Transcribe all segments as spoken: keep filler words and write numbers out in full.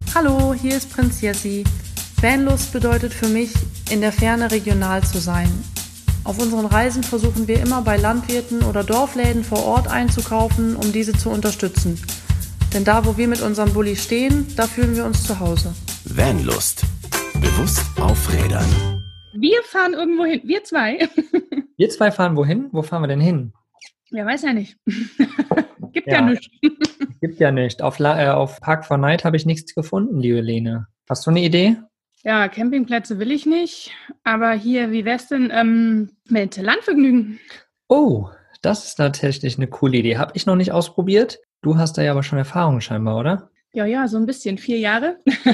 Hallo, hier ist Prinz Jessi. Vanlust bedeutet für mich, in der Ferne regional zu sein. Auf unseren Reisen versuchen wir immer bei Landwirten oder Dorfläden vor Ort einzukaufen, um diese zu unterstützen. Denn da, wo wir mit unserem Bulli stehen, da fühlen wir uns zu Hause. Vanlust. Bewusst aufrädern. Wir fahren irgendwo hin. Wir zwei. Wir zwei fahren wohin? Wo fahren wir denn hin? Ja, weiß ja nicht. Gibt ja, Ja. nichts. Gibt ja nicht. Auf, La- äh, auf Park for Night habe ich nichts gefunden, liebe Lene. Hast du eine Idee? Ja, Campingplätze will ich nicht. Aber hier, wie wär's denn ähm, mit Landvergnügen? Oh, das ist tatsächlich eine coole Idee. Habe ich noch nicht ausprobiert. Du hast da ja aber schon Erfahrung scheinbar, oder? Ja, ja, so ein bisschen. Vier Jahre.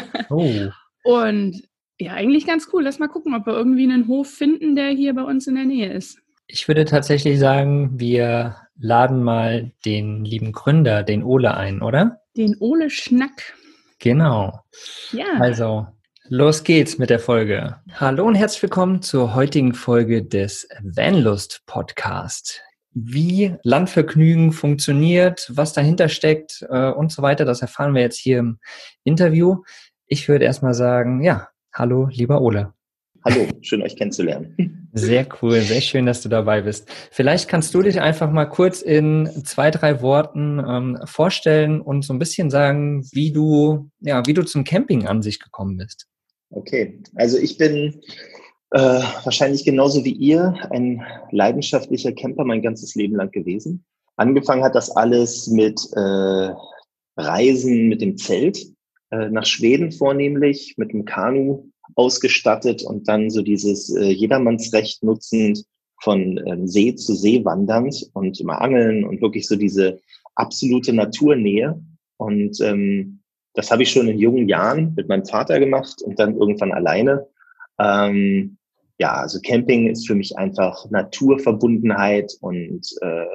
Oh. Und ja, eigentlich ganz cool. Lass mal gucken, ob wir irgendwie einen Hof finden, der hier bei uns in der Nähe ist. Ich würde tatsächlich sagen, wir laden mal den lieben Gründer, den Ole, ein, oder? Den Ole Schnack. Genau. Ja. Also, los geht's mit der Folge. Hallo und herzlich willkommen zur heutigen Folge des Vanlust Podcast. Wie Landvergnügen funktioniert, was dahinter steckt äh, und so weiter, das erfahren wir jetzt hier im Interview. Ich würde erstmal sagen, ja, hallo, lieber Ole. Hallo, schön euch kennenzulernen. Sehr cool, sehr schön, dass du dabei bist. Vielleicht kannst du dich einfach mal kurz in zwei, drei Worten ähm, vorstellen und so ein bisschen sagen, wie du, ja, wie du zum Camping an sich gekommen bist. Okay, also ich bin äh, wahrscheinlich genauso wie ihr ein leidenschaftlicher Camper mein ganzes Leben lang gewesen. Angefangen hat das alles mit äh, Reisen mit dem Zelt, äh, nach Schweden vornehmlich, mit dem Kanu ausgestattet und dann so dieses äh, Jedermannsrecht nutzend von ähm, See zu See wandernd und immer angeln und wirklich so diese absolute Naturnähe. Und ähm, das habe ich schon in jungen Jahren mit meinem Vater gemacht und dann irgendwann alleine. Ähm, ja, also Camping ist für mich einfach Naturverbundenheit und äh,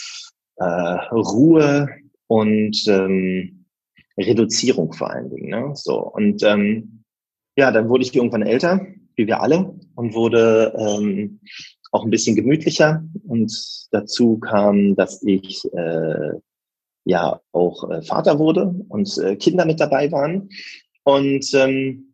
äh, Ruhe und ähm, Reduzierung vor allen Dingen. Ne? So und ähm, ja, dann wurde ich irgendwann älter, wie wir alle, und wurde ähm, auch ein bisschen gemütlicher. Und dazu kam, dass ich äh, ja auch äh, Vater wurde und äh, Kinder mit dabei waren. Und ähm,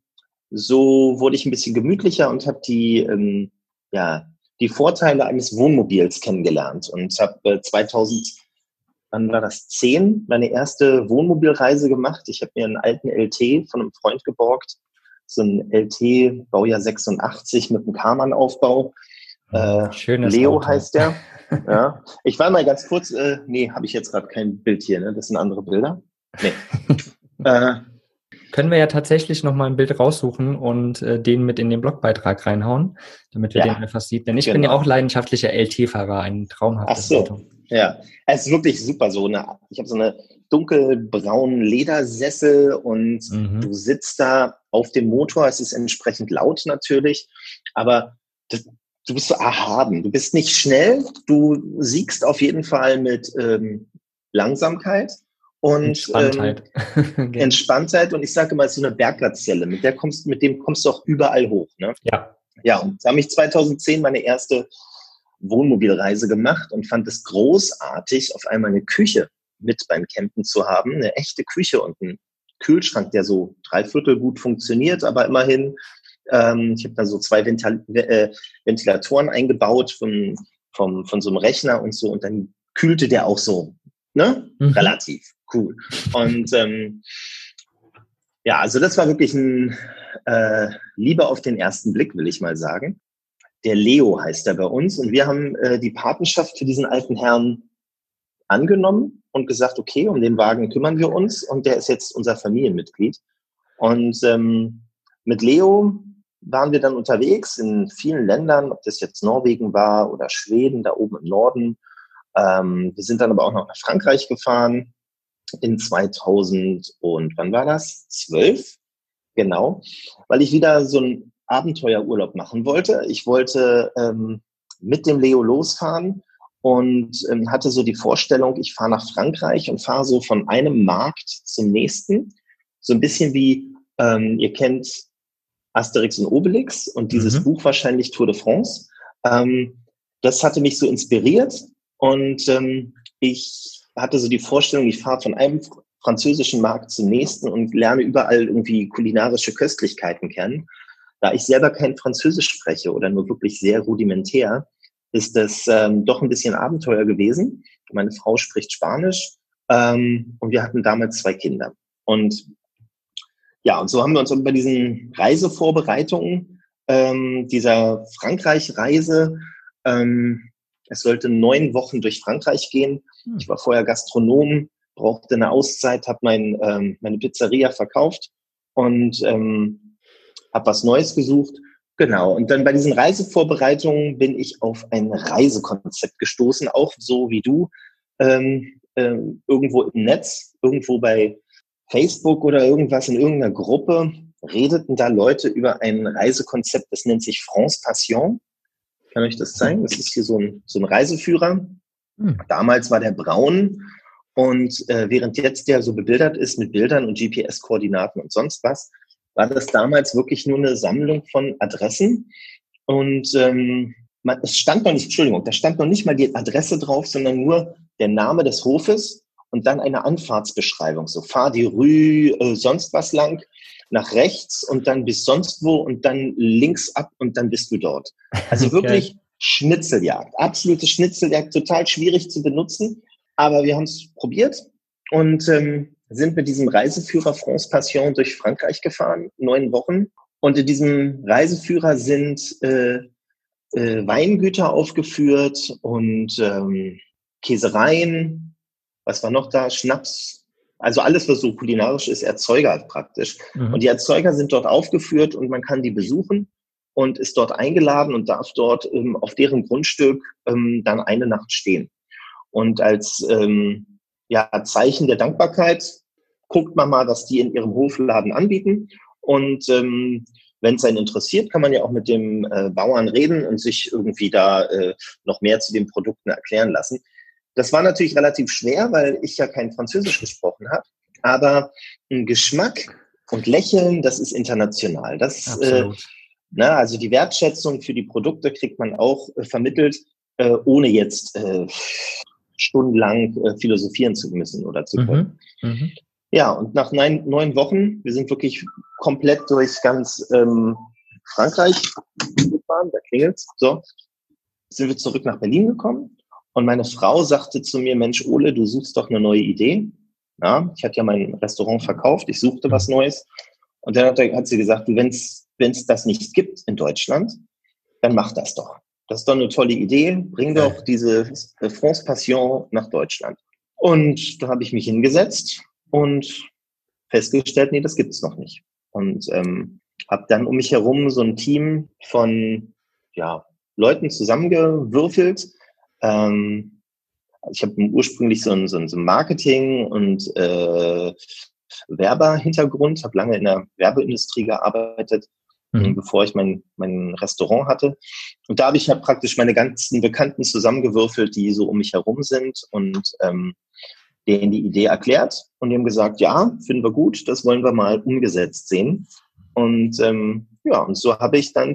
so wurde ich ein bisschen gemütlicher und habe die ähm, ja die Vorteile eines Wohnmobils kennengelernt und habe äh, zweitausend, wann war das, zehn, meine erste Wohnmobilreise gemacht. Ich habe mir einen alten L T von einem Freund geborgt. So ein L T, Baujahr sechsundachtzig mit einem Karmann-Aufbau. Äh, Schönes Leo Auto. heißt der. Ja. Ich war mal ganz kurz, äh, nee, habe ich jetzt gerade kein Bild hier, ne? Das sind andere Bilder. Nee. äh, Können wir ja tatsächlich nochmal ein Bild raussuchen und äh, den mit in den Blogbeitrag reinhauen, damit wir Ja, den einfach sieht. Denn ich genau. bin ja auch leidenschaftlicher L T-Fahrer, ein Ach traumhaftes so, Auto. ja. Es ist wirklich super so. Eine, ich habe so eine dunkelbraunen Ledersessel und Mhm. du sitzt da auf dem Motor. Es ist entsprechend laut natürlich, aber das, du bist so erhaben. Du bist nicht schnell. Du siegst auf jeden Fall mit ähm, Langsamkeit und Entspanntheit. Ähm, Entspanntheit. Und ich sage immer, es ist so eine Bergglattzelle. Mit der kommst, mit dem kommst du auch überall hoch. Ne? Ja. Ja, und da habe ich zweitausendzehn meine erste Wohnmobilreise gemacht und fand es großartig, auf einmal eine Küche mit beim Campen zu haben, eine echte Küche und einen Kühlschrank, der so dreiviertel gut funktioniert, aber immerhin, ähm, ich habe da so zwei Ventil- äh, Ventilatoren eingebaut von, vom, von so einem Rechner und so und dann kühlte der auch so, ne? Mhm. Relativ cool. Und ähm, ja, also das war wirklich ein äh, Liebe auf den ersten Blick, will ich mal sagen. Der Leo heißt er bei uns und wir haben äh, die Patenschaft für diesen alten Herrn angenommen und gesagt, okay, um den Wagen kümmern wir uns und der ist jetzt unser Familienmitglied. Und ähm, mit Leo waren wir dann unterwegs in vielen Ländern, ob das jetzt Norwegen war oder Schweden, da oben im Norden. Ähm, wir sind dann aber auch noch nach Frankreich gefahren in zweitausend und wann war das? zwölf? Genau, weil ich wieder so einen Abenteuerurlaub machen wollte. Ich wollte ähm, mit dem Leo losfahren und ähm, hatte so die Vorstellung, ich fahre nach Frankreich und fahre so von einem Markt zum nächsten. So ein bisschen wie, ähm, ihr kennt Asterix und Obelix und dieses Mhm. Buch wahrscheinlich Tour de France. Ähm, das hatte mich so inspiriert und ähm, ich hatte so die Vorstellung, ich fahre von einem französischen Markt zum nächsten und lerne überall irgendwie kulinarische Köstlichkeiten kennen. Da ich selber kein Französisch spreche oder nur wirklich sehr rudimentär, ist das ähm, doch ein bisschen Abenteuer gewesen. Meine Frau spricht Spanisch ähm, und wir hatten damals zwei Kinder. Und ja, und so haben wir uns bei diesen Reisevorbereitungen ähm, dieser Frankreich-Reise, ähm, es sollte neun Wochen durch Frankreich gehen. Ich war vorher Gastronom, brauchte eine Auszeit, habe mein, ähm, meine Pizzeria verkauft und ähm, habe was Neues gesucht. Genau, und dann bei diesen Reisevorbereitungen bin ich auf ein Reisekonzept gestoßen, auch so wie du, ähm, äh, irgendwo im Netz, irgendwo bei Facebook oder irgendwas in irgendeiner Gruppe, redeten da Leute über ein Reisekonzept, das nennt sich France Passion. Ich kann euch das zeigen. Das ist hier so ein, so ein Reiseführer. Hm. Damals war der braun und äh, während jetzt der so bebildert ist mit Bildern und G P S-Koordinaten und sonst was, war das damals wirklich nur eine Sammlung von Adressen. Und ähm, man, es stand noch nicht, Entschuldigung, da stand noch nicht mal die Adresse drauf, sondern nur der Name des Hofes und dann eine Anfahrtsbeschreibung. So, fahr die Rue, äh, sonst was lang, nach rechts und dann bis sonst wo und dann links ab und dann bist du dort. Also okay. Wirklich Schnitzeljagd, absolute Schnitzeljagd, total schwierig zu benutzen, aber wir haben es probiert und ähm, sind mit diesem Reiseführer France Passion durch Frankreich gefahren, neun Wochen. Und in diesem Reiseführer sind äh, äh, Weingüter aufgeführt und ähm, Käsereien, was war noch da, Schnaps, also alles, was so kulinarisch ist, Erzeuger praktisch. Mhm. Und die Erzeuger sind dort aufgeführt und man kann die besuchen und ist dort eingeladen und darf dort ähm, auf deren Grundstück ähm, dann eine Nacht stehen. Und als ähm, ja, Zeichen der Dankbarkeit guckt man mal, was die in ihrem Hofladen anbieten. Und ähm, wenn es einen interessiert, kann man ja auch mit dem äh, Bauern reden und sich irgendwie da äh, noch mehr zu den Produkten erklären lassen. Das war natürlich relativ schwer, weil ich ja kein Französisch gesprochen habe. Aber ein Geschmack und Lächeln, das ist international. Das, äh, na, also die Wertschätzung für die Produkte kriegt man auch äh, vermittelt, äh, ohne jetzt äh, stundenlang äh, philosophieren zu müssen oder zu können. Mhm. Mhm. Ja, und nach neun, neun Wochen, wir sind wirklich komplett durch ganz ähm, Frankreich gefahren, da klingelt's, so, sind wir zurück nach Berlin gekommen und meine Frau sagte zu mir, Mensch, Ole, du suchst doch eine neue Idee. Ja, ich hatte ja mein Restaurant verkauft, ich suchte was Neues und dann hat, hat sie gesagt, wenn es das nicht gibt in Deutschland, dann mach das doch. Das ist doch eine tolle Idee, bring doch diese France Passion nach Deutschland. Und da habe ich mich hingesetzt und festgestellt, nee, das gibt's noch nicht. Und ähm, habe dann um mich herum so ein Team von ja, Leuten zusammengewürfelt. Ähm, ich habe ursprünglich so ein, so ein Marketing- und äh, Werber-Hintergrund, habe lange in der Werbeindustrie gearbeitet, mhm. bevor ich mein, mein Restaurant hatte. Und da habe ich halt praktisch meine ganzen Bekannten zusammengewürfelt, die so um mich herum sind und ähm, denen die Idee erklärt und die haben gesagt, ja, finden wir gut, das wollen wir mal umgesetzt sehen. Und ähm, ja, und so habe ich dann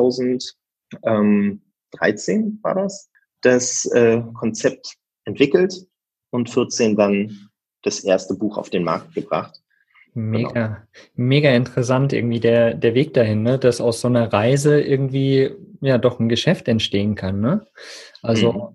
zweitausenddreizehn war das, das äh, Konzept entwickelt und vierzehn dann das erste Buch auf den Markt gebracht. Mega, genau. Mega interessant irgendwie der, der Weg dahin, ne? Dass aus so einer Reise irgendwie ja doch ein Geschäft entstehen kann, ne? Also mhm.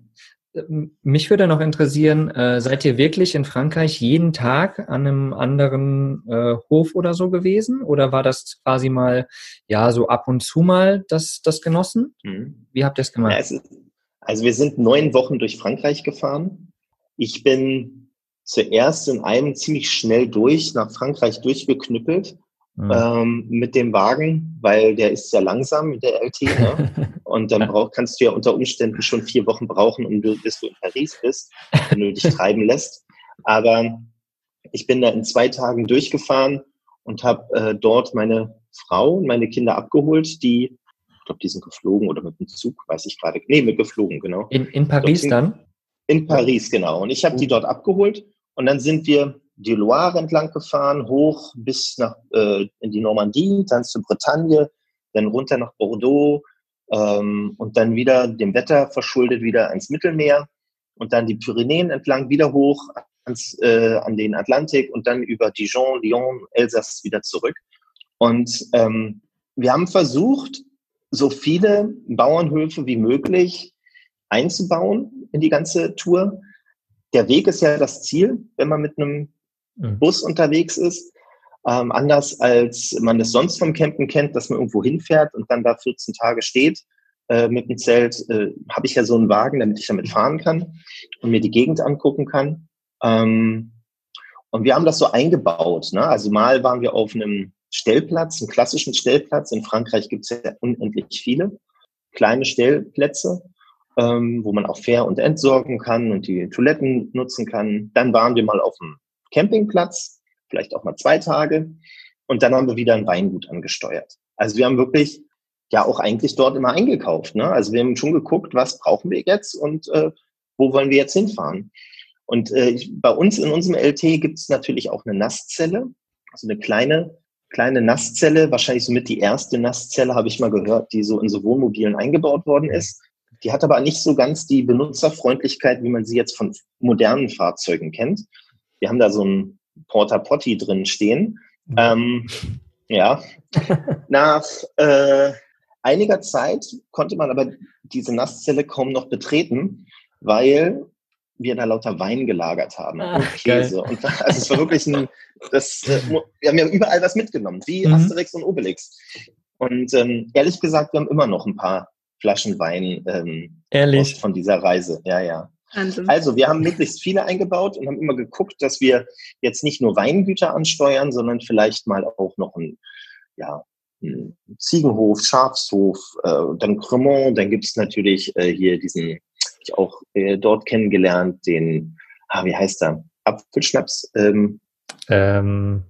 Mich würde noch interessieren, äh, seid ihr wirklich in Frankreich jeden Tag an einem anderen äh, Hof oder so gewesen? Oder war das quasi mal, ja, so ab und zu mal das, das genossen? Mhm. Wie habt ihr es gemacht? Ja, es ist, also wir sind neun Wochen durch Frankreich gefahren. Ich bin zuerst in einem ziemlich schnell durch, nach Frankreich durchgeknüppelt. Mhm. Ähm, mit dem Wagen, weil der ist sehr langsam mit der L T, ne? Und dann brauch, kannst du ja unter Umständen schon vier Wochen brauchen, um du, bis du in Paris bist, wenn du dich treiben lässt. Aber ich bin da in zwei Tagen durchgefahren und habe äh, dort meine Frau und meine Kinder abgeholt, die, ich glaube, die sind geflogen oder mit dem Zug, weiß ich gerade. Nee, mit geflogen, genau. In, in Paris sind, dann? In Paris, genau. Und ich habe die dort abgeholt und dann sind wir die Loire entlang gefahren, hoch bis nach äh, in die Normandie, dann zur Bretagne, dann runter nach Bordeaux ähm, und dann wieder dem Wetter verschuldet wieder ans Mittelmeer und dann die Pyrenäen entlang wieder hoch ans, äh, an den Atlantik und dann über Dijon, Lyon, Elsass wieder zurück. Und ähm, wir haben versucht, so viele Bauernhöfe wie möglich einzubauen in die ganze Tour. Der Weg ist ja das Ziel, wenn man mit einem mhm. Bus unterwegs ist. Ähm, anders als man es sonst vom Campen kennt, dass man irgendwo hinfährt und dann da vierzehn Tage steht äh, mit dem Zelt, äh, habe ich ja so einen Wagen, damit ich damit fahren kann und mir die Gegend angucken kann. Ähm, und wir haben das so eingebaut. Ne? Also mal waren wir auf einem Stellplatz, einem klassischen Stellplatz. In Frankreich gibt es ja unendlich viele kleine Stellplätze, ähm, wo man auch fair und entsorgen kann und die Toiletten nutzen kann. Dann waren wir mal auf einem Campingplatz, vielleicht auch mal zwei Tage. Und dann haben wir wieder ein Weingut angesteuert. Also wir haben wirklich ja auch eigentlich dort immer eingekauft. Ne? Also wir haben schon geguckt, was brauchen wir jetzt und äh, wo wollen wir jetzt hinfahren. Und äh, bei uns in unserem L T gibt es natürlich auch eine Nasszelle, also eine kleine kleine Nasszelle, wahrscheinlich somit die erste Nasszelle, habe ich mal gehört, die so in so Wohnmobilen eingebaut worden ist. Die hat aber nicht so ganz die Benutzerfreundlichkeit, wie man sie jetzt von modernen Fahrzeugen kennt. Wir haben da so ein Porta Potty drin stehen. Mhm. Ähm, ja, nach äh, einiger Zeit konnte man aber diese Nasszelle kaum noch betreten, weil wir da lauter Wein gelagert haben ah, und Käse. Geil. Und also es war wirklich ein, das, äh, wir haben ja überall was mitgenommen, wie mhm. Asterix und Obelix. Und ähm, ehrlich gesagt, wir haben immer noch ein paar Flaschen Wein ähm, ehrlich? von dieser Reise. Ja, ja. Wahnsinn. Also wir haben möglichst viele eingebaut und haben immer geguckt, dass wir jetzt nicht nur Weingüter ansteuern, sondern vielleicht mal auch noch ein, ja, ein Ziegenhof, Schafshof, äh, dann Cremant, dann gibt es natürlich äh, hier diesen, ich auch äh, dort kennengelernt, den, ah, wie heißt der? Apfelschnaps. Ähm, ähm,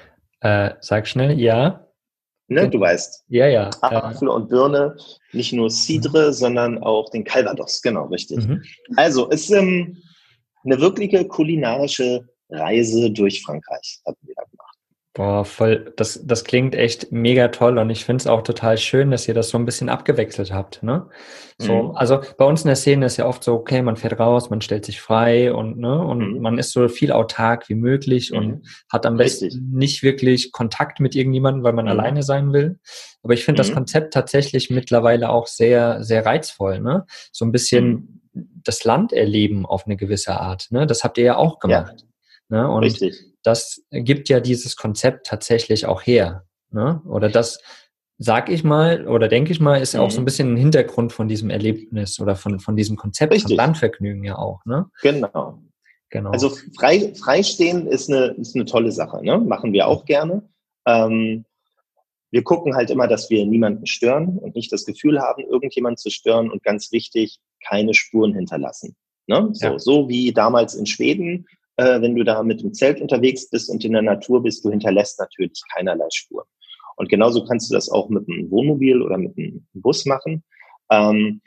äh, sag schnell, ja. Ne, du weißt. Ja, ja. Apfel und Birne, nicht nur Cidre, mhm. sondern auch den Calvados, genau, richtig. Mhm. Also, es ist ähm, eine wirkliche kulinarische Reise durch Frankreich, hatten wir da gemacht. Boah, voll, das, das klingt echt mega toll und ich finde es auch total schön, dass ihr das so ein bisschen abgewechselt habt, ne? So, mhm. also bei uns in der Szene ist ja oft so, okay, man fährt raus, man stellt sich frei und, ne, und mhm. man ist so viel autark wie möglich mhm. und hat am besten Richtig. nicht wirklich Kontakt mit irgendjemandem, weil man mhm. alleine sein will. Aber ich finde mhm. das Konzept tatsächlich mittlerweile auch sehr, sehr reizvoll, ne? So ein bisschen mhm. das Land erleben auf eine gewisse Art, ne? Das habt ihr ja auch gemacht. Ja. Ne? Und Richtig. Das gibt ja dieses Konzept tatsächlich auch her. Ne? Oder das, sag ich mal, oder denke ich mal, ist ja mhm. auch so ein bisschen ein Hintergrund von diesem Erlebnis oder von, von diesem Konzept Richtig. Von Landvergnügen ja auch. Ne? Genau. genau. Also frei, freistehen ist eine, ist eine tolle Sache. Ne? Machen wir auch gerne. Ähm, wir gucken halt immer, dass wir niemanden stören und nicht das Gefühl haben, irgendjemanden zu stören und ganz wichtig, keine Spuren hinterlassen. Ne? So, ja. so wie damals in Schweden. Äh, wenn du da mit dem Zelt unterwegs bist und in der Natur bist, du hinterlässt natürlich keinerlei Spuren. Und genauso kannst du das auch mit einem Wohnmobil oder mit einem Bus machen. Ähm,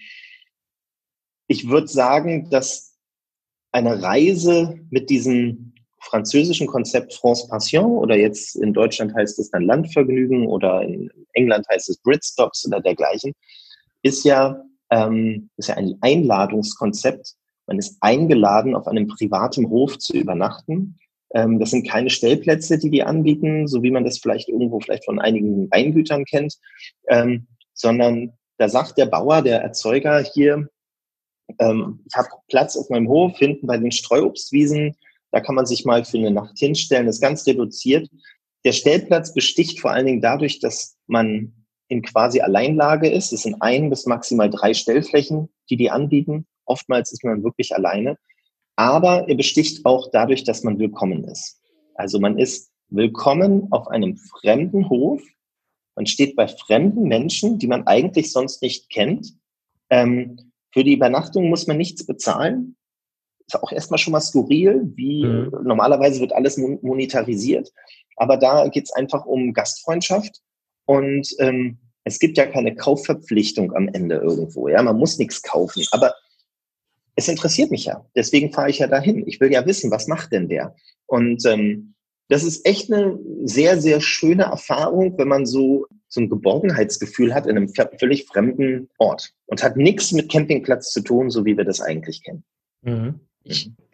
ich würde sagen, dass eine Reise mit diesem französischen Konzept France Passion oder jetzt in Deutschland heißt es dann Landvergnügen oder in England heißt es Britstops oder dergleichen, ist ja, ähm, ist ja ein Einladungskonzept. Man ist eingeladen, auf einem privaten Hof zu übernachten. Ähm, das sind keine Stellplätze, die die anbieten, so wie man das vielleicht irgendwo vielleicht von einigen Weingütern kennt, ähm, sondern da sagt der Bauer, der Erzeuger hier, ähm, ich habe Platz auf meinem Hof, hinten bei den Streuobstwiesen, da kann man sich mal für eine Nacht hinstellen, das ist ganz reduziert. Der Stellplatz besticht vor allen Dingen dadurch, dass man in quasi Alleinlage ist. Es sind ein bis maximal drei Stellflächen, die die anbieten. Oftmals ist man wirklich alleine, aber er besticht auch dadurch, dass man willkommen ist. Also man ist willkommen auf einem fremden Hof, man steht bei fremden Menschen, die man eigentlich sonst nicht kennt. Ähm, für die Übernachtung muss man nichts bezahlen. Ist auch erstmal schon mal skurril, wie mhm. normalerweise wird alles mon- monetarisiert, aber da geht es einfach um Gastfreundschaft und ähm, es gibt ja keine Kaufverpflichtung am Ende irgendwo. Ja, man muss nichts kaufen, aber es interessiert mich ja. Deswegen fahre ich ja dahin. Ich will ja wissen, was macht denn der? Und ähm, das ist echt eine sehr, sehr schöne Erfahrung, wenn man so, so ein Geborgenheitsgefühl hat in einem völlig fremden Ort. Und hat nichts mit Campingplatz zu tun, so wie wir das eigentlich kennen. Mhm. Ich,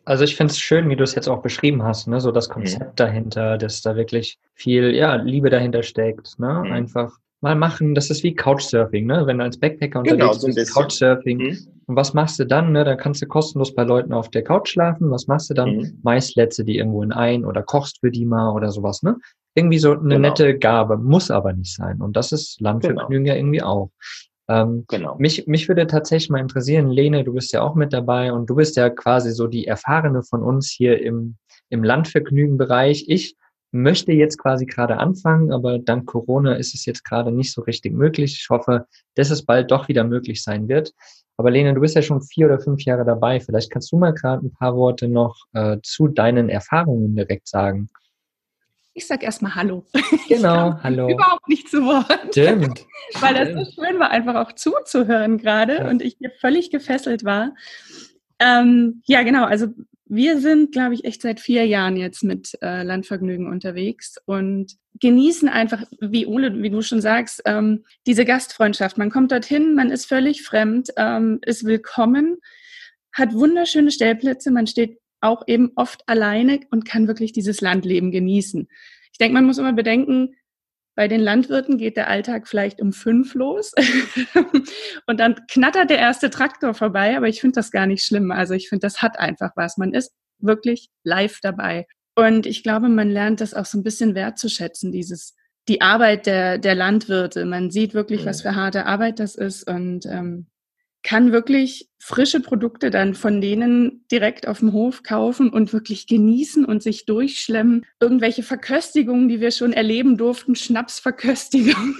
Also ich finde es schön, wie du es jetzt auch beschrieben hast, ne? So das Konzept mhm. dahinter, dass da wirklich viel, ja, Liebe dahinter steckt, ne? Mhm. Einfach mal machen, das ist wie Couchsurfing, ne? Wenn du als Backpacker genau, unterwegs so ein bist, Couchsurfing. Mhm. Und was machst du dann, ne? Dann kannst du kostenlos bei Leuten auf der Couch schlafen. Was machst du dann? Mhm. Meist lädst du die irgendwo in ein oder kochst für die mal oder sowas, ne? Irgendwie so eine genau. nette Gabe, muss aber nicht sein. Und das ist Landvergnügen genau. ja irgendwie auch. Ähm, genau. Mich, mich würde tatsächlich mal interessieren, Lene, du bist ja auch mit dabei und du bist ja quasi so die Erfahrene von uns hier im, im Landvergnügen-Bereich. Ich möchte jetzt quasi gerade anfangen, aber dank Corona ist es jetzt gerade nicht so richtig möglich. Ich hoffe, dass es bald doch wieder möglich sein wird. Aber Lene, du bist ja schon vier oder fünf Jahre dabei. Vielleicht kannst du mal gerade ein paar Worte noch äh, zu deinen Erfahrungen direkt sagen. Ich sag erstmal Hallo. Genau, ich hallo. Überhaupt nicht zu Wort. Stimmt. Weil das so schön war, einfach auch zuzuhören gerade ja. und ich hier völlig gefesselt war. Ähm, ja, genau. Also wir sind, glaube ich, echt seit vier Jahren jetzt mit äh, Landvergnügen unterwegs und genießen einfach, wie Ole, wie du schon sagst, ähm, diese Gastfreundschaft. Man kommt dorthin, man ist völlig fremd, ähm, ist willkommen, hat wunderschöne Stellplätze, man steht auch eben oft alleine und kann wirklich dieses Landleben genießen. Ich denke, man muss immer bedenken, bei den Landwirten geht der Alltag vielleicht um fünf los und dann knattert der erste Traktor vorbei, aber ich finde das gar nicht schlimm. Also ich finde, das hat einfach was. Man ist wirklich live dabei. Und ich glaube, man lernt das auch so ein bisschen wertzuschätzen, dieses, die Arbeit der, der Landwirte. Man sieht wirklich, was für harte Arbeit das ist und ähm, kann wirklich frische Produkte dann von denen direkt auf dem Hof kaufen und wirklich genießen und sich durchschlemmen. Irgendwelche Verköstigungen, die wir schon erleben durften, Schnapsverköstigung.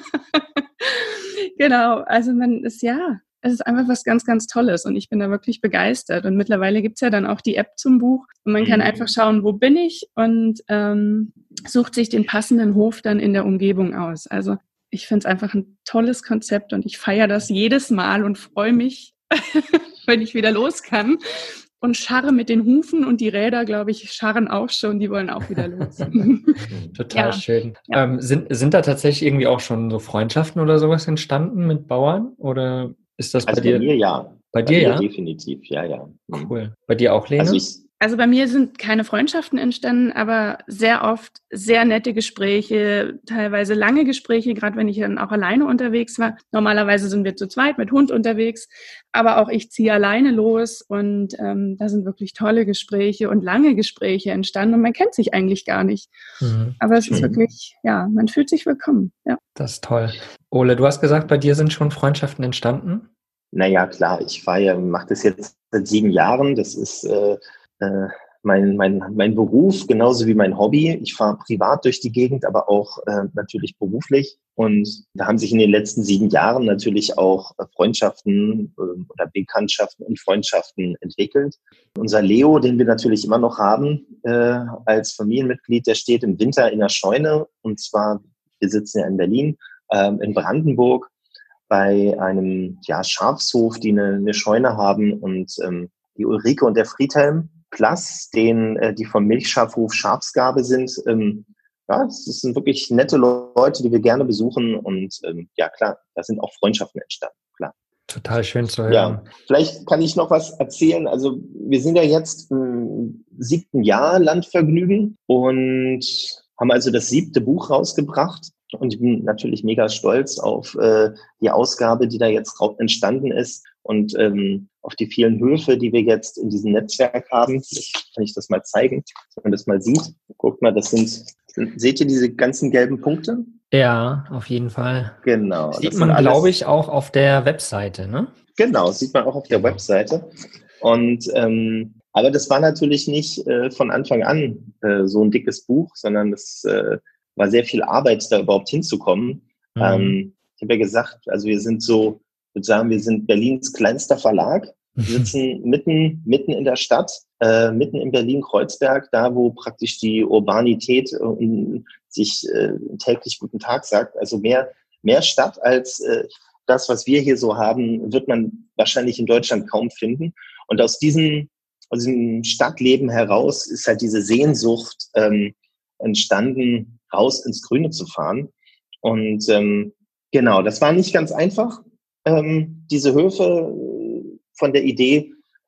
Genau, also man ist, ja, es ist einfach was ganz, ganz Tolles und ich bin da wirklich begeistert. Und mittlerweile gibt's ja dann auch die App zum Buch und man kann einfach schauen, wo bin ich und ähm, sucht sich den passenden Hof dann in der Umgebung aus. Also ich finde es einfach ein tolles Konzept und ich feiere das jedes Mal und freue mich, wenn ich wieder los kann. Und scharre mit den Hufen und die Räder, glaube ich, scharren auch schon, die wollen auch wieder los. Total ja. schön. Ja. Ähm, sind, sind da tatsächlich irgendwie auch schon so Freundschaften oder sowas entstanden mit Bauern? Oder ist das also bei dir? Bei mir ja. Bei, bei dir mir ja? Definitiv, ja, ja. Cool. Bei dir auch, Lene? Also ich Also bei mir sind keine Freundschaften entstanden, aber sehr oft sehr nette Gespräche, teilweise lange Gespräche, gerade wenn ich dann auch alleine unterwegs war. Normalerweise sind wir zu zweit mit Hund unterwegs, aber auch ich ziehe alleine los und ähm, da sind wirklich tolle Gespräche und lange Gespräche entstanden und man kennt sich eigentlich gar nicht. Mhm. Aber es Schön. Ist wirklich, ja, man fühlt sich willkommen. Ja. Das ist toll. Ole, du hast gesagt, bei dir sind schon Freundschaften entstanden? Naja, klar, ich fahre, mache das jetzt seit sieben Jahren. Das ist äh, äh, mein, mein, mein Beruf, genauso wie mein Hobby. Ich fahre privat durch die Gegend, aber auch äh, natürlich beruflich. Und da haben sich in den letzten sieben Jahren natürlich auch Freundschaften äh, oder Bekanntschaften und Freundschaften entwickelt. Unser Leo, den wir natürlich immer noch haben äh, als Familienmitglied, der steht im Winter in der Scheune. Und zwar, wir sitzen ja in Berlin, äh, in Brandenburg, bei einem ja, Schafshof, die eine, eine Scheune haben. Und ähm, die Ulrike und der Friedhelm Plass, den, äh, die vom Milchschafhof Schafsgabe sind, ähm, ja, das sind wirklich nette Leute, die wir gerne besuchen. Und ähm, ja, klar, da sind auch Freundschaften entstanden, klar. Total schön zu hören. Ja, vielleicht kann ich noch was erzählen. Also wir sind ja jetzt im siebten Jahr Landvergnügen und haben also das siebte Buch rausgebracht. Und ich bin natürlich mega stolz auf äh, die Ausgabe, die da jetzt entstanden ist und ähm, auf die vielen Höfe, die wir jetzt in diesem Netzwerk haben. Vielleicht kann ich das mal zeigen, dass man das mal sieht. Guckt mal, das sind, sind seht ihr diese ganzen gelben Punkte? Ja, auf jeden Fall. Genau. Sieht man, glaube ich, auch auf der Webseite, ne? Genau, sieht man auch auf der Webseite. Und ähm, aber das war natürlich nicht äh, von Anfang an äh, so ein dickes Buch, sondern das äh, war sehr viel Arbeit, da überhaupt hinzukommen. Mhm. Ähm, ich habe ja gesagt, also wir sind so, ich würde sagen, wir sind Berlins kleinster Verlag. Wir sitzen mitten, mitten in der Stadt, äh, mitten in Berlin-Kreuzberg, da wo praktisch die Urbanität äh, sich äh, täglich guten Tag sagt. Also mehr, mehr Stadt als äh, das, was wir hier so haben, wird man wahrscheinlich in Deutschland kaum finden. Und aus diesem, aus diesem Stadtleben heraus ist halt diese Sehnsucht ähm, entstanden, raus ins Grüne zu fahren. Und ähm, genau, das war nicht ganz einfach, ähm, diese Höfe von der Idee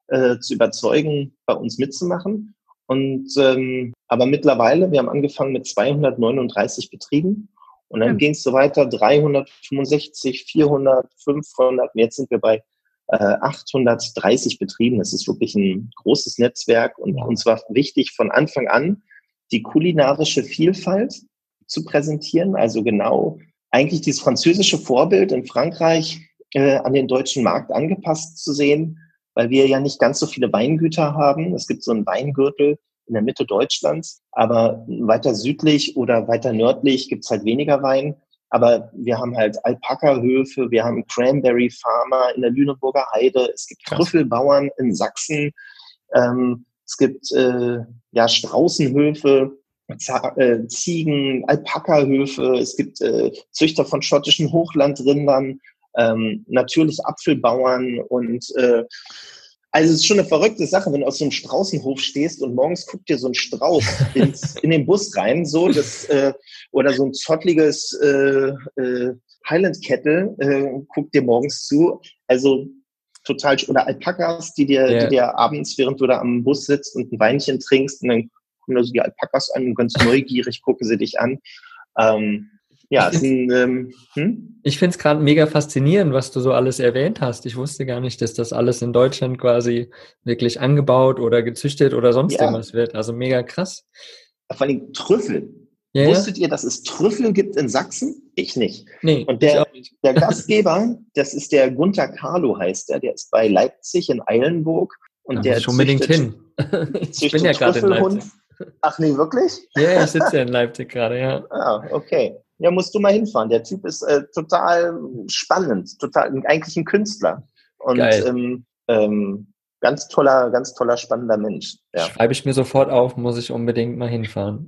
äh, zu überzeugen, bei uns mitzumachen. Und ähm, aber mittlerweile, wir haben angefangen mit zweihundertneununddreißig Betrieben und dann ja. ging es so weiter, dreihundertfünfundsechzig, vierhundert, fünfhundert und jetzt sind wir bei äh, achthundertdreißig Betrieben. Das ist wirklich ein großes Netzwerk und ja. uns war wichtig von Anfang an, die kulinarische Vielfalt zu präsentieren, also genau eigentlich dieses französische Vorbild in Frankreich äh, an den deutschen Markt angepasst zu sehen, weil wir ja nicht ganz so viele Weingüter haben. Es gibt so einen Weingürtel in der Mitte Deutschlands, aber weiter südlich oder weiter nördlich gibt's halt weniger Wein. Aber wir haben halt Alpaka-Höfe, wir haben Cranberry-Farmer in der Lüneburger Heide, es gibt Trüffelbauern in Sachsen, ähm, es gibt äh, ja Straußenhöfe, Z- äh, Ziegen, Alpaka-Höfe, es gibt äh, Züchter von schottischen Hochlandrindern, ähm, natürlich Apfelbauern und äh, also es ist schon eine verrückte Sache, wenn du auf so einem Straußenhof stehst und morgens guckt dir so ein Strauß ins, in den Bus rein, so das äh, oder so ein zottliges äh, äh, Highland-Kettle äh, guckt dir morgens zu. Also total, oder Alpakas, die dir, yeah. die dir abends, während du da am Bus sitzt und ein Weinchen trinkst, und dann kommen da so die Alpakas an und ganz neugierig gucken sie dich an. Ähm, Ja, ich finde es ähm, hm? Ich gerade mega faszinierend, was du so alles erwähnt hast. Ich wusste gar nicht, dass das alles in Deutschland quasi wirklich angebaut oder gezüchtet oder sonst ja. irgendwas wird. Also mega krass. Vor allem Trüffel. Ja, Wusstet ja. ihr, dass es Trüffel gibt in Sachsen? Ich nicht. Nee, Und der, ich auch nicht. der Gastgeber, das ist der Gunther Carlo, heißt der. Der ist bei Leipzig in Eilenburg. Und da der muss ich unbedingt hin. Ich bin ja gerade in Leipzig. Ach nee, wirklich? Ja, ich sitze ja in Leipzig gerade, ja. Ah, okay. Ja, musst du mal hinfahren. Der Typ ist äh, total spannend, total eigentlich ein Künstler und ähm, ähm, ganz toller, ganz toller, spannender Mensch. Ja. Schreibe ich mir sofort auf, muss ich unbedingt mal hinfahren.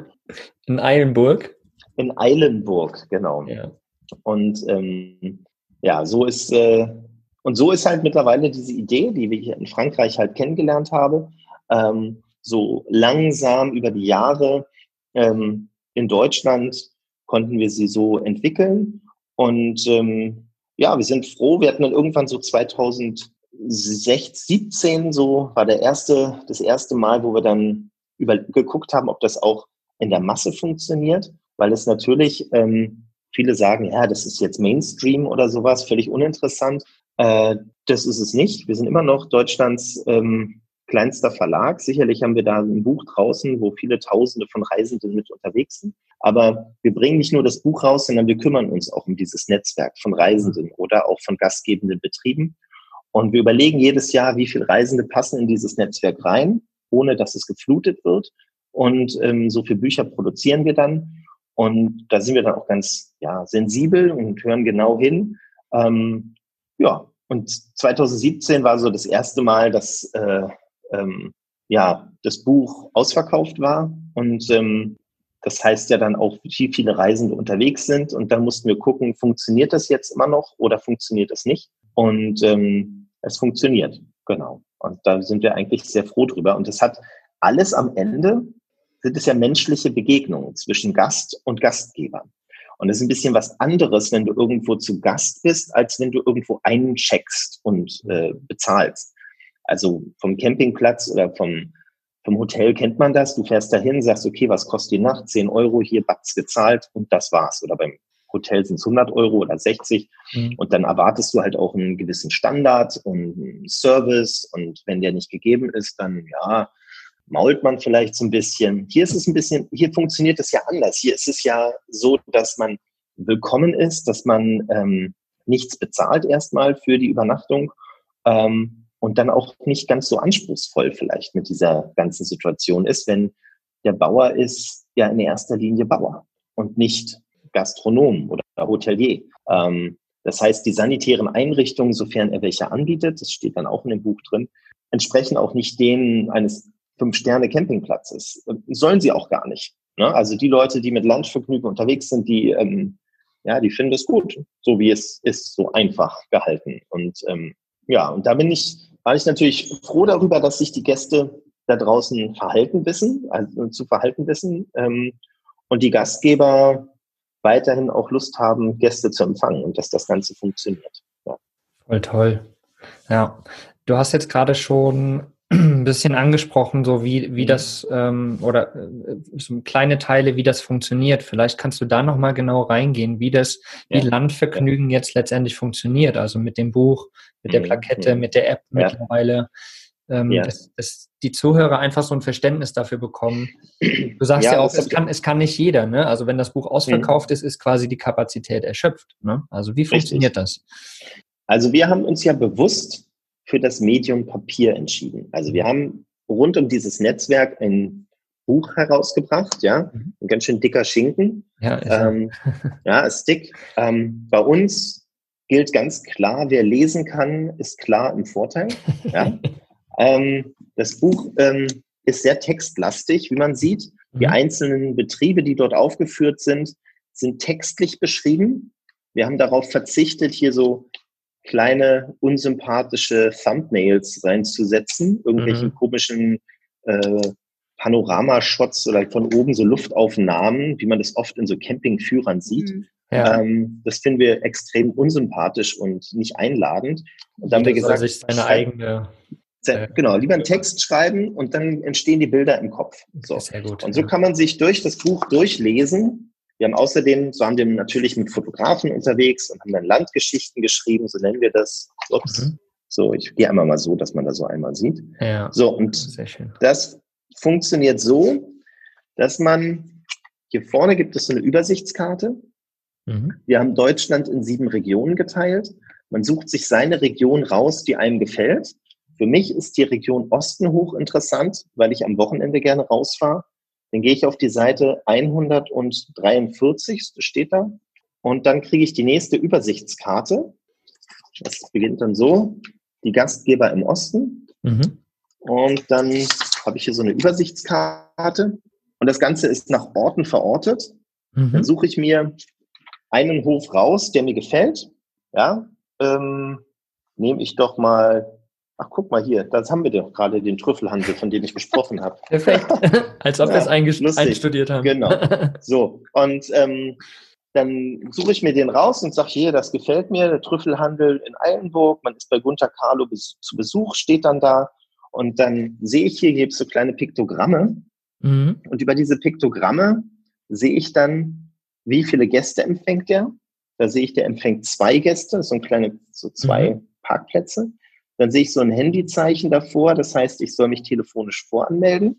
In Eilenburg? In Eilenburg, genau. Ja. Und ähm, ja, so ist äh, und so ist halt mittlerweile diese Idee, die wir hier in Frankreich halt kennengelernt haben, ähm, so langsam über die Jahre ähm, in Deutschland konnten wir sie so entwickeln. Und ähm, ja, wir sind froh. Wir hatten dann irgendwann so zweitausendsiebzehn, so war der erste, das erste Mal, wo wir dann über, geguckt haben, ob das auch in der Masse funktioniert. Weil es natürlich, ähm, viele sagen, ja, das ist jetzt Mainstream oder sowas, völlig uninteressant. Äh, das ist es nicht. Wir sind immer noch Deutschlands ähm, kleinster Verlag. Sicherlich haben wir da ein Buch draußen, wo viele Tausende von Reisenden mit unterwegs sind. Aber wir bringen nicht nur das Buch raus, sondern wir kümmern uns auch um dieses Netzwerk von Reisenden oder auch von gastgebenden Betrieben. Und wir überlegen jedes Jahr, wie viele Reisende passen in dieses Netzwerk rein, ohne dass es geflutet wird. Und ähm, so viele Bücher produzieren wir dann. Und da sind wir dann auch ganz ja, sensibel und hören genau hin. Ähm, ja, und zweitausendsiebzehn war so das erste Mal, dass äh, ähm, ja, das Buch ausverkauft war. Und ähm, das heißt ja dann auch, wie viele Reisende unterwegs sind. Und dann mussten wir gucken, funktioniert das jetzt immer noch oder funktioniert das nicht? Und ähm, es funktioniert, genau. Und da sind wir eigentlich sehr froh drüber. Und das hat alles am Ende, sind es ja menschliche Begegnungen zwischen Gast und Gastgeber. Und das ist ein bisschen was anderes, wenn du irgendwo zu Gast bist, als wenn du irgendwo eincheckst und äh, bezahlst. Also vom Campingplatz oder vom Vom Hotel kennt man das, du fährst dahin, sagst, okay, was kostet die Nacht? zehn Euro, hier, batz gezahlt und das war's. Oder beim Hotel sind es hundert Euro oder sechzig mhm. und dann erwartest du halt auch einen gewissen Standard und einen Service und wenn der nicht gegeben ist, dann ja, mault man vielleicht so ein bisschen. Hier ist es ein bisschen, hier funktioniert es ja anders. Hier ist es ja so, dass man willkommen ist, dass man ähm, nichts bezahlt erstmal für die Übernachtung, ähm, und dann auch nicht ganz so anspruchsvoll vielleicht mit dieser ganzen Situation ist, wenn der Bauer ist ja in erster Linie Bauer und nicht Gastronom oder Hotelier. Ähm, das heißt, die sanitären Einrichtungen, sofern er welche anbietet, das steht dann auch in dem Buch drin, entsprechen auch nicht denen eines Fünf-Sterne-Campingplatzes. Sollen sie auch gar nicht. Ne? Also die Leute, die mit Landvergnügen unterwegs sind, die, ähm, ja, die finden es gut, so wie es ist, so einfach gehalten. Und ähm, ja, und da bin ich war ich natürlich froh darüber, dass sich die Gäste da draußen verhalten wissen, also zu verhalten wissen, ähm, und die Gastgeber weiterhin auch Lust haben, Gäste zu empfangen und dass das Ganze funktioniert. Ja. Voll toll. Ja, Du hast jetzt gerade schon ein bisschen angesprochen, so wie, wie das ähm, oder äh, so kleine Teile, wie das funktioniert. Vielleicht kannst du da nochmal genau reingehen, wie das, wie Ja. Landvergnügen ja. jetzt letztendlich funktioniert. Also mit dem Buch, mit der Plakette, mhm. mit der App ja. mittlerweile, ähm, ja. dass, dass die Zuhörer einfach so ein Verständnis dafür bekommen. Du sagst ja, ja auch, es kann, es kann nicht jeder, ne? Also wenn das Buch ausverkauft mhm. ist, ist quasi die Kapazität erschöpft. Ne? Also wie funktioniert Richtig. das? Also wir haben uns ja bewusst für das Medium Papier entschieden. Also wir haben rund um dieses Netzwerk ein Buch herausgebracht, ja, ein ganz schön dicker Schinken. Ja, ist, ähm, ja, ist dick. Ähm, bei uns gilt ganz klar, wer lesen kann, ist klar im Vorteil. Ja. ähm, das Buch ähm, ist sehr textlastig, wie man sieht. Die einzelnen Betriebe, die dort aufgeführt sind, sind textlich beschrieben. Wir haben darauf verzichtet, hier so kleine, unsympathische Thumbnails reinzusetzen, irgendwelchen mhm. komischen äh, Panoramashots oder von oben so Luftaufnahmen, wie man das oft in so Campingführern sieht. Mhm. Ja. Ähm, das finden wir extrem unsympathisch und nicht einladend. Und dann haben wir gesagt, sich seine eigene, äh, genau, lieber einen Text schreiben und dann entstehen die Bilder im Kopf. So. Sehr gut, und so ja. kann man sich durch das Buch durchlesen. Wir haben außerdem, so haben wir natürlich mit Fotografen unterwegs und haben dann Landgeschichten geschrieben, so nennen wir das. Ups. Mhm. So, ich gehe einmal mal so, dass man das so einmal sieht. Ja, so, und sehr schön. Das funktioniert so, dass man, hier vorne gibt es so eine Übersichtskarte. Mhm. Wir haben Deutschland in sieben Regionen geteilt. Man sucht sich seine Region raus, die einem gefällt. Für mich ist die Region Osten hochinteressant, weil ich am Wochenende gerne rausfahre. Dann gehe ich auf die Seite hundertdreiundvierzig, das steht da, und dann kriege ich die nächste Übersichtskarte. Das beginnt dann so, die Gastgeber im Osten. Mhm. Und dann habe ich hier so eine Übersichtskarte und das Ganze ist nach Orten verortet. Mhm. Dann suche ich mir einen Hof raus, der mir gefällt. Ja, ähm, nehme ich doch mal... Ach, guck mal hier, das haben wir doch gerade den Trüffelhandel, von dem ich gesprochen habe. Perfekt. Als ob wir es ja, einstudiert haben. Genau. So, und ähm, dann suche ich mir den raus und sage, hier, das gefällt mir, der Trüffelhandel in Eilenburg, man ist bei Gunter Carlo bes- zu Besuch, steht dann da und dann sehe ich hier, gibt es so kleine Piktogramme mhm. und über diese Piktogramme sehe ich dann, wie viele Gäste empfängt der. Da sehe ich, der empfängt zwei Gäste, so ein kleine, so zwei mhm. Parkplätze. Dann sehe ich so ein Handyzeichen davor, das heißt, ich soll mich telefonisch voranmelden.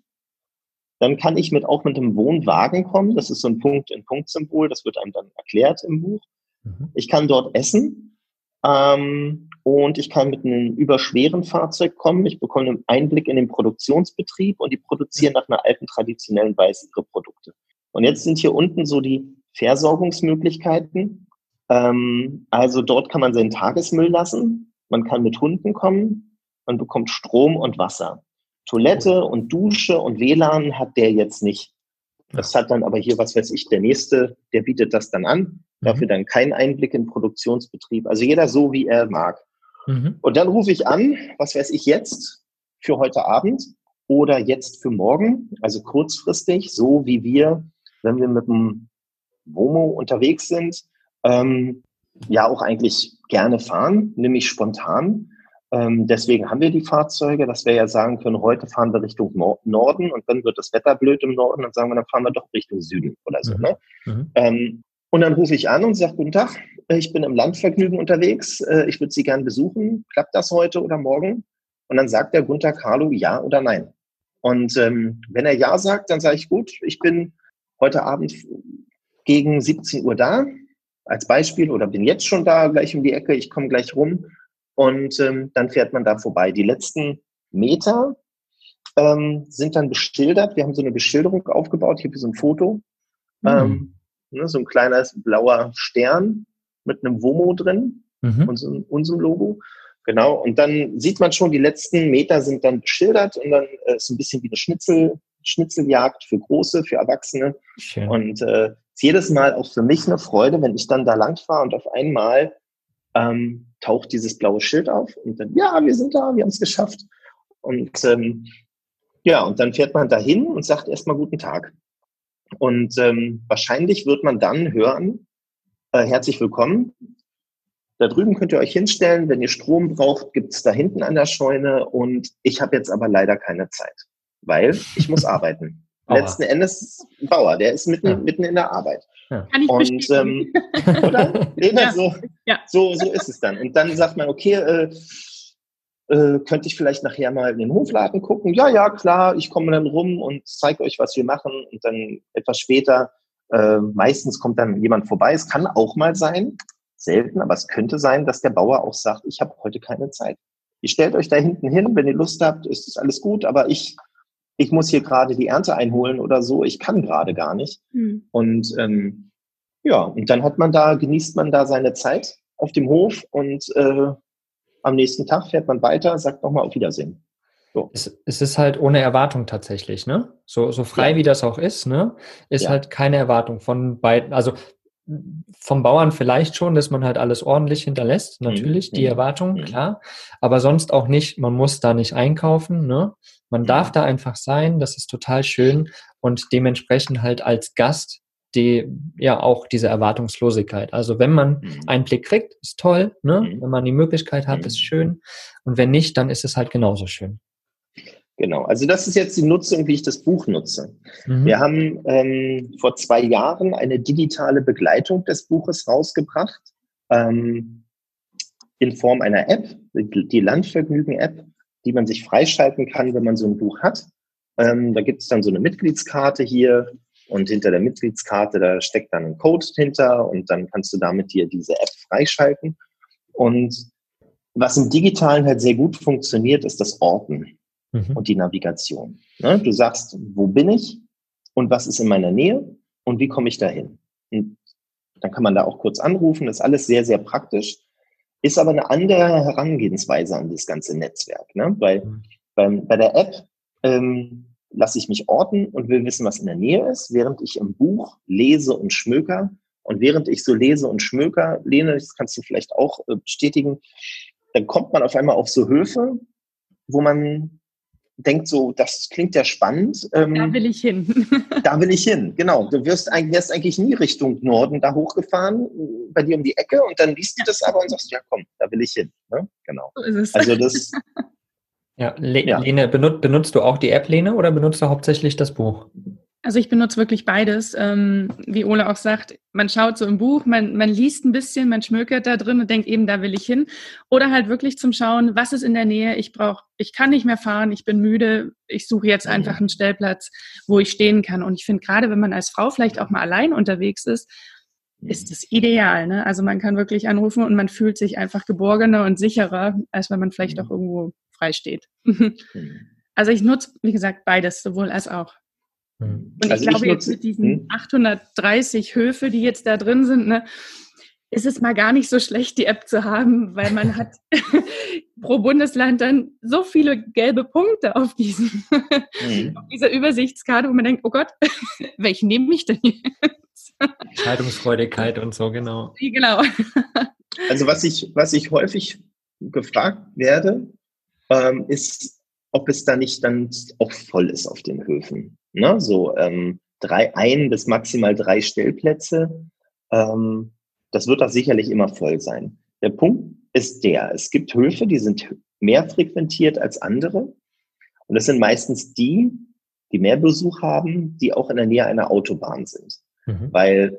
Dann kann ich mit auch mit einem Wohnwagen kommen, das ist so ein Punkt-in-Punkt-Symbol, das wird einem dann erklärt im Buch. Mhm. Ich kann dort essen ähm, und ich kann mit einem überschweren Fahrzeug kommen. Ich bekomme einen Einblick in den Produktionsbetrieb und die produzieren nach einer alten traditionellen Weise ihre Produkte. Und jetzt sind hier unten so die Versorgungsmöglichkeiten. Ähm, also dort kann man seinen Tagesmüll lassen. Man kann mit Hunden kommen, man bekommt Strom und Wasser. Toilette und Dusche und W L A N hat der jetzt nicht. Das hat dann aber hier, was weiß ich, der Nächste, der bietet das dann an. Dafür dann kein Einblick in Produktionsbetrieb. Also jeder so, wie er mag. Mhm. Und dann rufe ich an, was weiß ich jetzt für heute Abend oder jetzt für morgen, also kurzfristig, so wie wir, wenn wir mit dem Womo unterwegs sind, ähm, ja auch eigentlich gerne fahren, nämlich spontan. Ähm, deswegen haben wir die Fahrzeuge, dass wir ja sagen können, heute fahren wir Richtung Nor- Norden und dann wird das Wetter blöd im Norden, dann sagen wir, dann fahren wir doch Richtung Süden oder so. Mhm. Ne? Mhm. Ähm, und dann rufe ich an und sage, guten Tag, ich bin im Landvergnügen unterwegs, äh, ich würde Sie gerne besuchen, klappt das heute oder morgen? Und dann sagt der Gunter Carlo ja oder nein. Und ähm, wenn er ja sagt, dann sage ich, gut, ich bin heute Abend gegen siebzehn Uhr da, als Beispiel, oder bin jetzt schon da, gleich um die Ecke, ich komme gleich rum und ähm, dann fährt man da vorbei. Die letzten Meter ähm, sind dann beschildert. Wir haben so eine Beschilderung aufgebaut, hier für so ein Foto. Mhm. Ähm, ne, so ein kleiner blauer Stern mit einem Womo drin mhm. und so ein, unserem Logo. Genau, und dann sieht man schon, die letzten Meter sind dann beschildert und dann äh, ist ein bisschen wie eine Schnitzel, Schnitzeljagd für Große, für Erwachsene. Schön. Und äh, ist jedes Mal auch für mich eine Freude, wenn ich dann da lang fahre und auf einmal ähm, taucht dieses blaue Schild auf und dann, ja, wir sind da, wir haben es geschafft. Und ähm, ja, und dann fährt man dahin und sagt erstmal guten Tag. Und ähm, wahrscheinlich wird man dann hören, äh, herzlich willkommen. da drüben könnt ihr euch hinstellen, wenn ihr Strom braucht, gibt's da hinten an der Scheune und ich habe jetzt aber leider keine Zeit, weil ich muss arbeiten. Letzten Endes ein Bauer, der ist mitten, ja. mitten in der Arbeit. Ja. Kann ich und ähm, oder? Lena, ja. So, ja. so, so ist es dann. Und dann sagt man, okay, äh, äh, könnte ich vielleicht nachher mal in den Hofladen gucken? Ja, ja, klar, ich komme dann rum und zeige euch, was wir machen. Und dann etwas später, äh, meistens kommt dann jemand vorbei. Es kann auch mal sein, selten, aber es könnte sein, dass der Bauer auch sagt, ich habe heute keine Zeit. Ihr stellt euch da hinten hin, wenn ihr Lust habt, ist das alles gut, aber ich ich muss hier gerade die Ernte einholen oder so, ich kann gerade gar nicht. Mhm. Und ähm, ja, und dann hat man da, genießt man da seine Zeit auf dem Hof und äh, am nächsten Tag fährt man weiter, sagt nochmal auf Wiedersehen. So. Es, es ist halt ohne Erwartung tatsächlich, ne? So, so frei ja. wie das auch ist, ne? Ist ja. halt keine Erwartung von beiden, also vom Bauern vielleicht schon, dass man halt alles ordentlich hinterlässt, natürlich, mhm. die Erwartung, mhm. klar, aber sonst auch nicht, man muss da nicht einkaufen, ne? Man darf da einfach sein, das ist total schön und dementsprechend halt als Gast die, ja auch diese Erwartungslosigkeit. Also wenn man mhm. einen Blick kriegt, ist toll, ne? Mhm. Wenn man die Möglichkeit hat, mhm. ist schön und wenn nicht, dann ist es halt genauso schön. Genau, also das ist jetzt die Nutzung, wie ich das Buch nutze. Mhm. Wir haben ähm, vor zwei Jahren eine digitale Begleitung des Buches rausgebracht, ähm, in Form einer App, die Landvergnügen-App, die man sich freischalten kann, wenn man so ein Buch hat. Ähm, da gibt es dann so eine Mitgliedskarte hier und hinter der Mitgliedskarte, da steckt dann ein Code hinter und dann kannst du damit dir diese App freischalten. Und was im Digitalen halt sehr gut funktioniert, ist das Orten mhm. und die Navigation. Ne? Du sagst, wo bin ich und was ist in meiner Nähe und wie komme ich da hin? Und dann kann man da auch kurz anrufen, das ist alles sehr, sehr praktisch. Ist aber eine andere Herangehensweise an das ganze Netzwerk. Ne? Bei, mhm. beim, bei der App ähm, lasse ich mich orten und will wissen, was in der Nähe ist, während ich im Buch lese und schmöker. Und während ich so lese und schmöker, Lene, das kannst du vielleicht auch äh, bestätigen, dann kommt man auf einmal auf so Höfe, wo man denkt so, das klingt ja spannend. Ähm, da will ich hin. da will ich hin, genau. Du wirst, wirst eigentlich nie Richtung Norden da hochgefahren, bei dir um die Ecke und dann liest du das aber und sagst, ja komm, da will ich hin. Ne? Genau. So ist es. Also das... ja, Le- ja. Lene, benut- benutzt du auch die App, Lene, oder benutzt du hauptsächlich das Buch? Also ich benutze wirklich beides. Ähm, wie Ole auch sagt, man schaut so im Buch, man, man liest ein bisschen, man schmökert da drin und denkt eben, da will ich hin. Oder halt wirklich zum Schauen, was ist in der Nähe? Ich brauche, ich kann nicht mehr fahren, ich bin müde, ich suche jetzt einfach einen Stellplatz, wo ich stehen kann. Und ich finde, gerade wenn man als Frau vielleicht auch mal allein unterwegs ist, ist das ideal. Ne? Also man kann wirklich anrufen und man fühlt sich einfach geborgener und sicherer, als wenn man vielleicht auch irgendwo frei steht. Also ich nutze, wie gesagt, beides, sowohl als auch. Und ich also glaube, ich jetzt mit diesen hm? achthundertdreißig Höfe, die jetzt da drin sind, ne, ist es mal gar nicht so schlecht, die App zu haben, weil man hat pro Bundesland dann so viele gelbe Punkte auf, diesen, hm. auf dieser Übersichtskarte, wo man denkt, oh Gott, welchen nehme ich denn jetzt? Entscheidungsfreudigkeit und so, genau. Genau. Also was ich, was ich häufig gefragt werde, ähm, ist, ob es da nicht dann auch voll ist auf den Höfen. Ne? So ähm, drei, ein bis maximal drei Stellplätze. Ähm, das wird da sicherlich immer voll sein. Der Punkt ist der, es gibt Höfe, die sind mehr frequentiert als andere. Und das sind meistens die, die mehr Besuch haben, die auch in der Nähe einer Autobahn sind. Mhm. Weil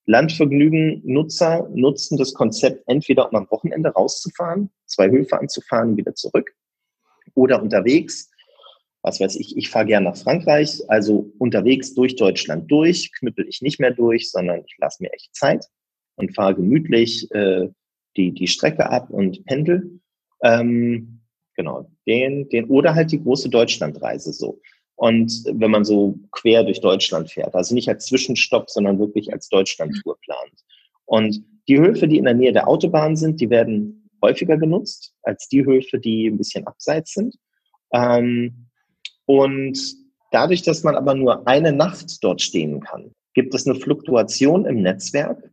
Landvergnügen-Nutzer nutzen das Konzept entweder, um am Wochenende rauszufahren, zwei Höfe anzufahren und wieder zurück. Oder unterwegs, was weiß ich, ich fahre gerne nach Frankreich, also unterwegs durch Deutschland durch, knüppel ich nicht mehr durch, sondern ich lasse mir echt Zeit und fahre gemütlich äh, die, die Strecke ab und pendel. Ähm, genau, den, den, oder halt die große Deutschlandreise so. Und wenn man so quer durch Deutschland fährt, also nicht als Zwischenstopp, sondern wirklich als Deutschlandtour plant. Und die Höfe, die in der Nähe der Autobahn sind, die werden häufiger genutzt als die Höfe, die ein bisschen abseits sind. Ähm, und dadurch, dass man aber nur eine Nacht dort stehen kann, gibt es eine Fluktuation im Netzwerk.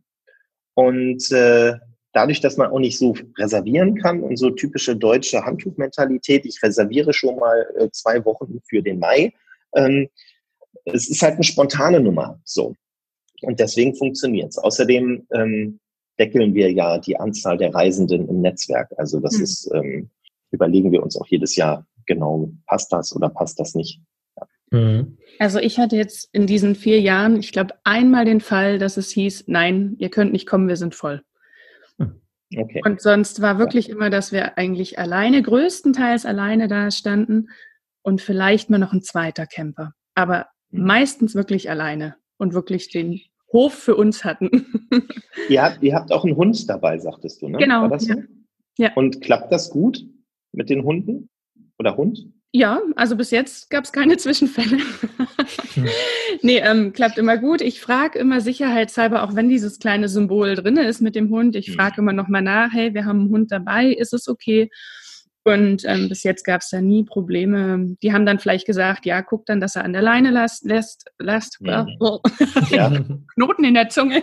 Und äh, dadurch, dass man auch nicht so reservieren kann und so typische deutsche Handtuchmentalität, ich reserviere schon mal äh, zwei Wochen für den Mai, ähm, es ist halt eine spontane Nummer. So. Und deswegen funktioniert es. Außerdem ähm, deckeln wir ja die Anzahl der Reisenden im Netzwerk. Also das mhm. ist, ähm, überlegen wir uns auch jedes Jahr genau, passt das oder passt das nicht. Ja. Mhm. Also ich hatte jetzt in diesen vier Jahren, ich glaube, einmal den Fall, dass es hieß, nein, ihr könnt nicht kommen, wir sind voll. Okay. Und sonst war wirklich ja. immer, dass wir eigentlich alleine, größtenteils alleine da standen und vielleicht mal noch ein zweiter Camper. Aber mhm. meistens wirklich alleine und wirklich den Hof für uns hatten. Ihr habt, ihr habt auch einen Hund dabei, sagtest du, ne? Genau. War das so? Ja. Ja. Und klappt das gut mit den Hunden oder Hund? Ja, also bis jetzt gab es keine Zwischenfälle. Hm. Nee, ähm, klappt immer gut. Ich frage immer sicherheitshalber, auch wenn dieses kleine Symbol drin ist mit dem Hund, ich hm. frage immer nochmal nach, hey, wir haben einen Hund dabei, ist es okay? Und ähm, bis jetzt gab es da nie Probleme. Die haben dann vielleicht gesagt, ja, guck dann, dass er an der Leine lässt, lässt, lässt ja. ja. Knoten in der Zunge.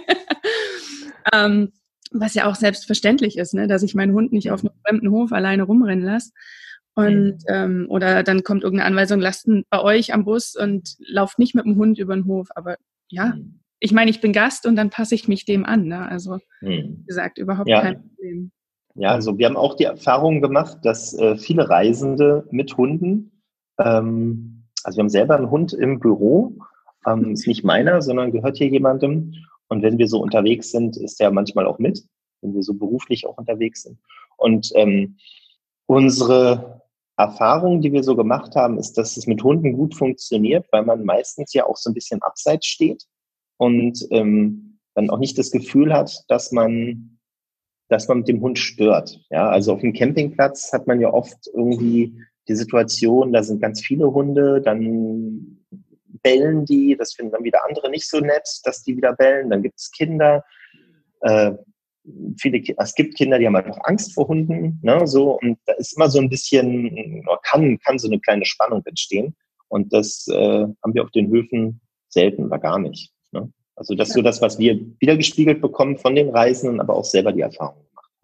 ähm, was ja auch selbstverständlich ist, ne, dass ich meinen Hund nicht auf einem fremden Hof alleine rumrennen lasse. Und ähm, oder dann kommt irgendeine Anweisung, lasst ihn bei euch am Bus und lauft nicht mit dem Hund über den Hof. Aber ja, ich meine, ich bin Gast und dann passe ich mich dem an. Ne? Also wie gesagt, überhaupt ja. kein Problem. Ja, also wir haben auch die Erfahrung gemacht, dass äh, viele Reisende mit Hunden, ähm, also wir haben selber einen Hund im Büro, ähm, ist nicht meiner, sondern gehört hier jemandem. Und wenn wir so unterwegs sind, ist der manchmal auch mit, wenn wir so beruflich auch unterwegs sind. Und ähm, unsere Erfahrung, die wir so gemacht haben, ist, dass es mit Hunden gut funktioniert, weil man meistens ja auch so ein bisschen abseits steht und ähm, dann auch nicht das Gefühl hat, dass man, dass man mit dem Hund stört. Ja, also auf dem Campingplatz hat man ja oft irgendwie die Situation, da sind ganz viele Hunde, dann bellen die, das finden dann wieder andere nicht so nett, dass die wieder bellen, dann gibt es Kinder, äh, Viele, es gibt Kinder, die haben halt auch Angst vor Hunden, ne, so, und da ist immer so ein bisschen, kann, kann so eine kleine Spannung entstehen. Und das äh, haben wir auf den Höfen selten oder gar nicht. Ne? Also das ist so das, was wir wiedergespiegelt bekommen von den Reisenden, aber auch selber die Erfahrung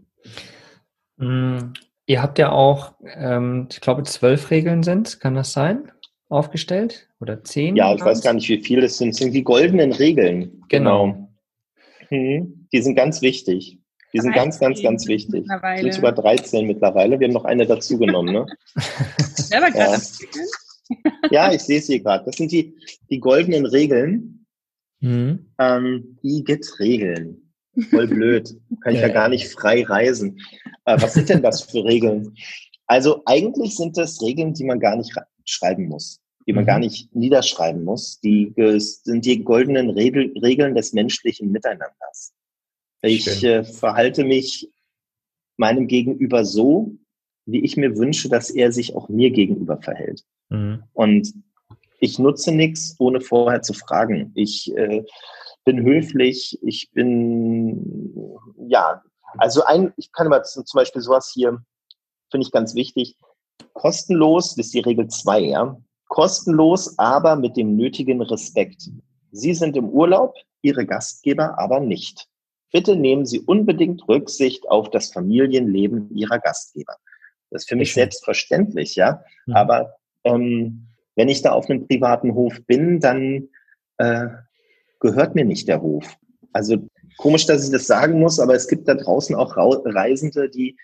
gemacht. Mm, ihr habt ja auch, ähm, ich glaube, zwölf Regeln sind, kann das sein, aufgestellt? Oder zehn? Ja, ich weiß gar nicht, wie viele es sind. Es sind die goldenen Regeln. Genau. genau. Die sind ganz wichtig. Die sind ganz, ganz, ganz wichtig. Es sind sogar dreizehn mittlerweile. Wir haben noch eine dazu genommen. Ne? Selber gerade. Ja, ich sehe es hier gerade. Das sind die, die goldenen Regeln. Mhm. Ähm, I G I T-Regeln. Voll blöd. Kann ich ja gar nicht frei reisen. Äh, was sind denn das für Regeln? Also eigentlich sind das Regeln, die man gar nicht schreiben muss. die man mhm. gar nicht niederschreiben muss. Die sind die goldenen Regel, Regeln des menschlichen Miteinanders. Ich äh, verhalte mich meinem Gegenüber so, wie ich mir wünsche, dass er sich auch mir gegenüber verhält. Mhm. Und ich nutze nichts, ohne vorher zu fragen. Ich äh, bin höflich, ich bin, ja, also ein, ich kann mal zum Beispiel sowas hier, finde ich ganz wichtig, kostenlos, das ist die Regel zwei, ja, kostenlos, aber mit dem nötigen Respekt. Sie sind im Urlaub, Ihre Gastgeber aber nicht. Bitte nehmen Sie unbedingt Rücksicht auf das Familienleben Ihrer Gastgeber. Das ist für mich ich selbstverständlich, ja. Mhm. Aber ähm, wenn ich da auf einem privaten Hof bin, dann äh, gehört mir nicht der Hof. Also komisch, dass ich das sagen muss, aber es gibt da draußen auch Reisende, die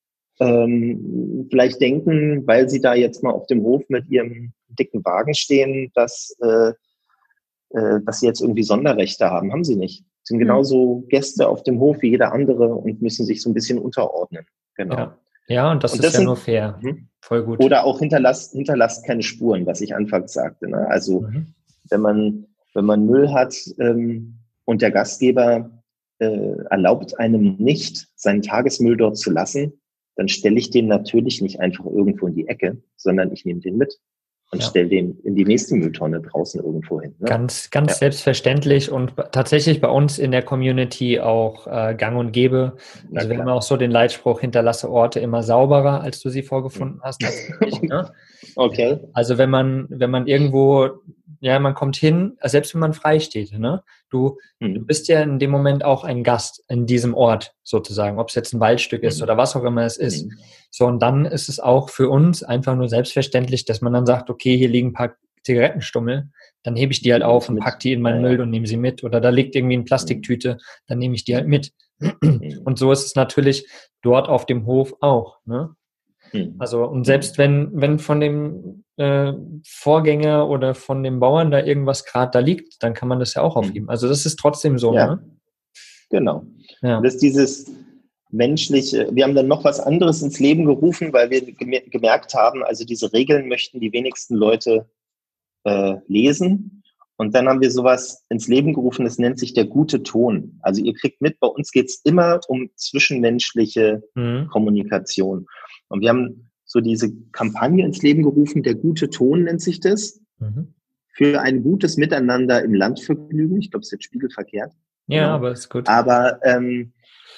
ähm, vielleicht denken, weil sie da jetzt mal auf dem Hof mit ihrem dicken Wagen stehen, dass, äh, äh, dass sie jetzt irgendwie Sonderrechte haben. Haben sie nicht. Sie sind genauso Gäste auf dem Hof wie jeder andere und müssen sich so ein bisschen unterordnen. Genau. Ja, ja und das und ist das ja sind, nur fair. Mhm. Voll gut. Oder auch hinterlasst, hinterlasst keine Spuren, was ich anfangs sagte. Ne? Also mhm. wenn man wenn man Müll hat ähm, und der Gastgeber äh, erlaubt einem nicht, seinen Tagesmüll dort zu lassen, dann stelle ich den natürlich nicht einfach irgendwo in die Ecke, sondern ich nehme den mit und ja. stelle den in die nächste Mülltonne draußen irgendwo hin. Ne? Ganz, ganz ja. selbstverständlich und tatsächlich bei uns in der Community auch äh, gang und gäbe. Also wir haben auch so den Leitspruch, hinterlasse Orte immer sauberer, als du sie vorgefunden hast. Ne? Okay. Also wenn man, wenn man irgendwo, ja, man kommt hin, selbst wenn man frei steht, ne? Du, mhm. du bist ja in dem Moment auch ein Gast in diesem Ort sozusagen, ob es jetzt ein Waldstück ist mhm. oder was auch immer es ist. Mhm. So, und dann ist es auch für uns einfach nur selbstverständlich, dass man dann sagt, okay, hier liegen ein paar Zigarettenstummel, dann hebe ich die halt auf und pack die in meinen Müll und nehme sie mit. Oder da liegt irgendwie eine Plastiktüte, dann nehme ich die halt mit. Und so ist es natürlich dort auf dem Hof auch, ne? Also, und selbst wenn, wenn von dem äh, Vorgänger oder von dem Bauern da irgendwas gerade da liegt, dann kann man das ja auch aufheben. Also das ist trotzdem so, ja, ne? Genau. Ja. Das ist dieses menschliche, wir haben dann noch was anderes ins Leben gerufen, weil wir gemerkt haben, also diese Regeln möchten die wenigsten Leute äh, lesen. Und dann haben wir sowas ins Leben gerufen, das nennt sich der gute Ton. Also ihr kriegt mit, bei uns geht es immer um zwischenmenschliche mhm. Kommunikation. Und wir haben so diese Kampagne ins Leben gerufen, der gute Ton nennt sich das, mhm. für ein gutes Miteinander im Landvergnügen. Ich glaube, es ist jetzt spiegelverkehrt. Ja, genau. aber ist gut. Aber ähm,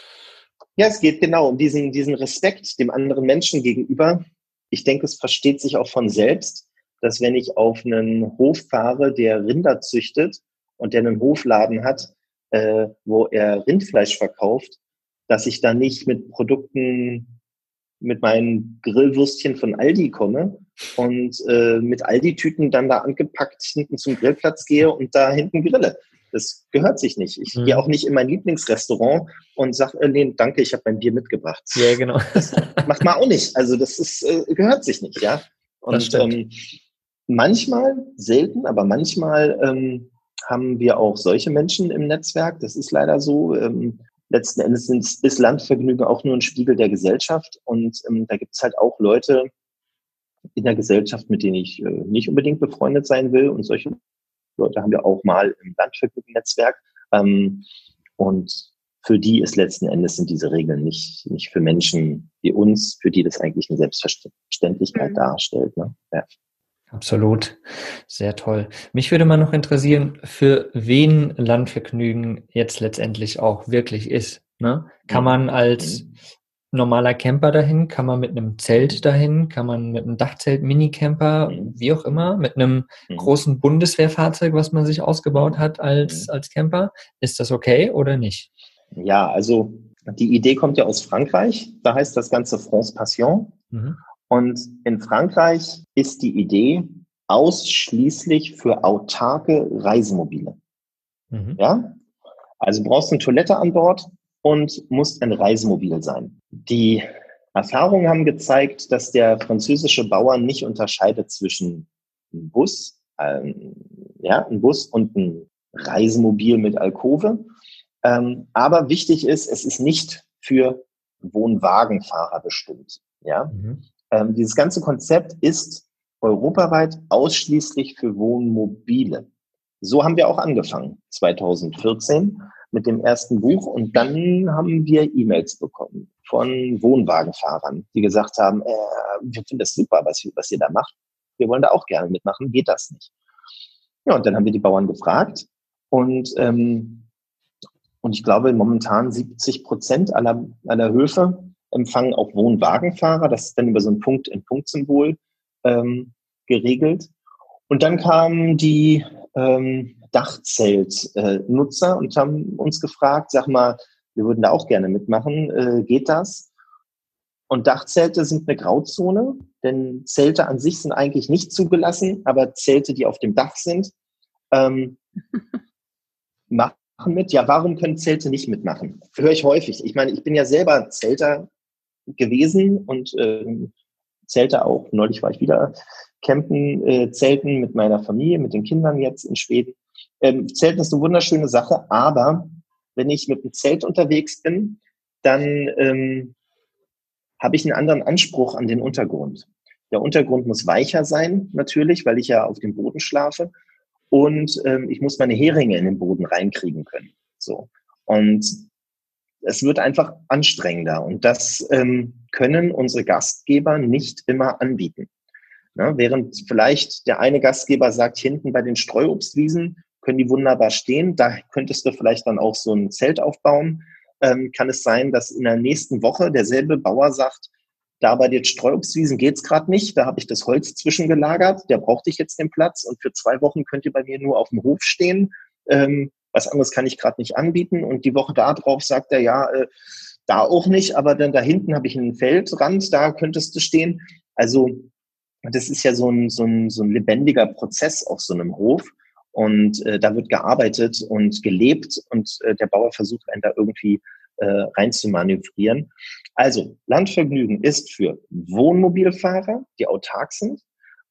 ja, es geht genau um diesen, diesen Respekt dem anderen Menschen gegenüber. Ich denke, es versteht sich auch von selbst, dass wenn ich auf einen Hof fahre, der Rinder züchtet und der einen Hofladen hat, äh, wo er Rindfleisch verkauft, dass ich da nicht mit Produkten mit meinen Grillwürstchen von Aldi komme und äh, mit Aldi-Tüten dann da angepackt hinten zum Grillplatz gehe und da hinten grille. Das gehört sich nicht. Ich mhm. gehe auch nicht in mein Lieblingsrestaurant und sage, äh, nee, danke, ich habe mein Bier mitgebracht. Ja, genau. Das macht man auch nicht. Also das ist äh, gehört sich nicht, ja. Und ähm, manchmal, selten, aber manchmal ähm, haben wir auch solche Menschen im Netzwerk. Das ist leider so. Ähm, Letzten Endes sind, ist Landvergnügen auch nur ein Spiegel der Gesellschaft und ähm, da gibt es halt auch Leute in der Gesellschaft, mit denen ich äh, nicht unbedingt befreundet sein will und solche Leute haben wir auch mal im Landvergnügen-Netzwerk ähm, und für die ist letzten Endes sind diese Regeln nicht, nicht für Menschen wie uns, für die das eigentlich eine Selbstverständlichkeit mhm. darstellt. Ne? Ja. Absolut. Sehr toll. Mich würde mal noch interessieren, für wen Landvergnügen jetzt letztendlich auch wirklich ist. Ne? Kann man als normaler Camper dahin? Kann man mit einem Zelt dahin? Kann man mit einem Dachzelt, Minicamper, wie auch immer, mit einem großen Bundeswehrfahrzeug, was man sich ausgebaut hat als, als Camper? Ist das okay oder nicht? Ja, also die Idee kommt ja aus Frankreich. Da heißt das Ganze France Passion. Mhm. Und in Frankreich ist die Idee ausschließlich für autarke Reisemobile. Mhm. Ja? Also brauchst du eine Toilette an Bord und musst ein Reisemobil sein. Die Erfahrungen haben gezeigt, dass der französische Bauer nicht unterscheidet zwischen einem Bus, ähm, ja, ein Bus und ein Reisemobil mit Alkove. Ähm, aber wichtig ist, es ist nicht für Wohnwagenfahrer bestimmt. Ja? Mhm. Ähm, dieses ganze Konzept ist europaweit ausschließlich für Wohnmobile. So haben wir auch angefangen, zwanzig vierzehn mit dem ersten Buch. Und dann haben wir E-Mails bekommen von Wohnwagenfahrern, die gesagt haben, äh, wir finden das super, was, was ihr da macht. Wir wollen da auch gerne mitmachen. Geht das nicht? Ja, und dann haben wir die Bauern gefragt. Und, ähm, und ich glaube, momentan siebzig Prozent aller, aller Höfe empfangen auch Wohnwagenfahrer. Das ist dann über so ein Punkt-in-Punkt-Symbol ähm, geregelt. Und dann kamen die ähm, Dachzeltnutzer äh, und haben uns gefragt, sag mal, wir würden da auch gerne mitmachen. Äh, geht das? Und Dachzelte sind eine Grauzone, denn Zelte an sich sind eigentlich nicht zugelassen, aber Zelte, die auf dem Dach sind, ähm, machen mit. Ja, warum können Zelte nicht mitmachen? Höre ich häufig. Ich meine, ich bin ja selber Zelter gewesen und ähm, Zelte auch. Neulich war ich wieder campen, äh, zelten mit meiner Familie, mit den Kindern jetzt in Schweden. Ähm, Zelten ist eine wunderschöne Sache, aber wenn ich mit dem Zelt unterwegs bin, dann ähm, habe ich einen anderen Anspruch an den Untergrund. Der Untergrund muss weicher sein, natürlich, weil ich ja auf dem Boden schlafe. Und ähm, ich muss meine Heringe in den Boden reinkriegen können. So. Und es wird einfach anstrengender. Und das ähm, können unsere Gastgeber nicht immer anbieten. Ja, während vielleicht der eine Gastgeber sagt, hinten bei den Streuobstwiesen können die wunderbar stehen. Da könntest du vielleicht dann auch so ein Zelt aufbauen. Ähm, kann es sein, dass in der nächsten Woche derselbe Bauer sagt, da bei den Streuobstwiesen geht's gerade nicht, da habe ich das Holz zwischengelagert, der brauchte ich jetzt den Platz und für zwei Wochen könnt ihr bei mir nur auf dem Hof stehen. Ähm, was anderes kann ich gerade nicht anbieten. Und die Woche da drauf sagt er, ja, äh, da auch nicht, aber dann da hinten habe ich einen Feldrand, da könntest du stehen. Also das ist ja so ein, so ein, so ein lebendiger Prozess auf so einem Hof. Und äh, da wird gearbeitet und gelebt und äh, der Bauer versucht, einen da irgendwie äh, rein zu manövrieren. Also Landvergnügen ist für Wohnmobilfahrer, die autark sind,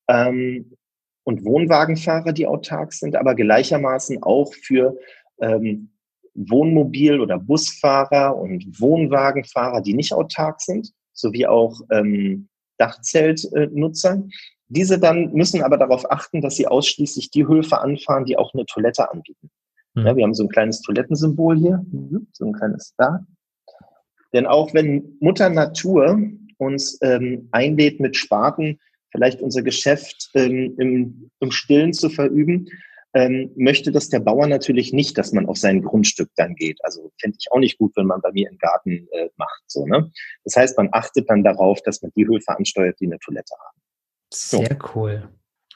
ähm, und Wohnwagenfahrer, die autark sind, aber gleichermaßen auch für ähm, Wohnmobil- oder Busfahrer und Wohnwagenfahrer, die nicht autark sind, sowie auch ähm, Dachzeltnutzer. Diese dann müssen aber darauf achten, dass sie ausschließlich die Höfe anfahren, die auch eine Toilette anbieten. Mhm. Ja, wir haben so ein kleines Toilettensymbol hier, so ein kleines da. Denn auch wenn Mutter Natur uns ähm, einlädt, mit Spaten vielleicht unser Geschäft ähm, im, im Stillen zu verüben, ähm, möchte das der Bauer natürlich nicht, dass man auf sein Grundstück dann geht. Also fände ich auch nicht gut, wenn man bei mir im Garten äh, macht. So, ne? Das heißt, man achtet dann darauf, dass man die Höfe ansteuert, die eine Toilette haben. Sehr so. Cool.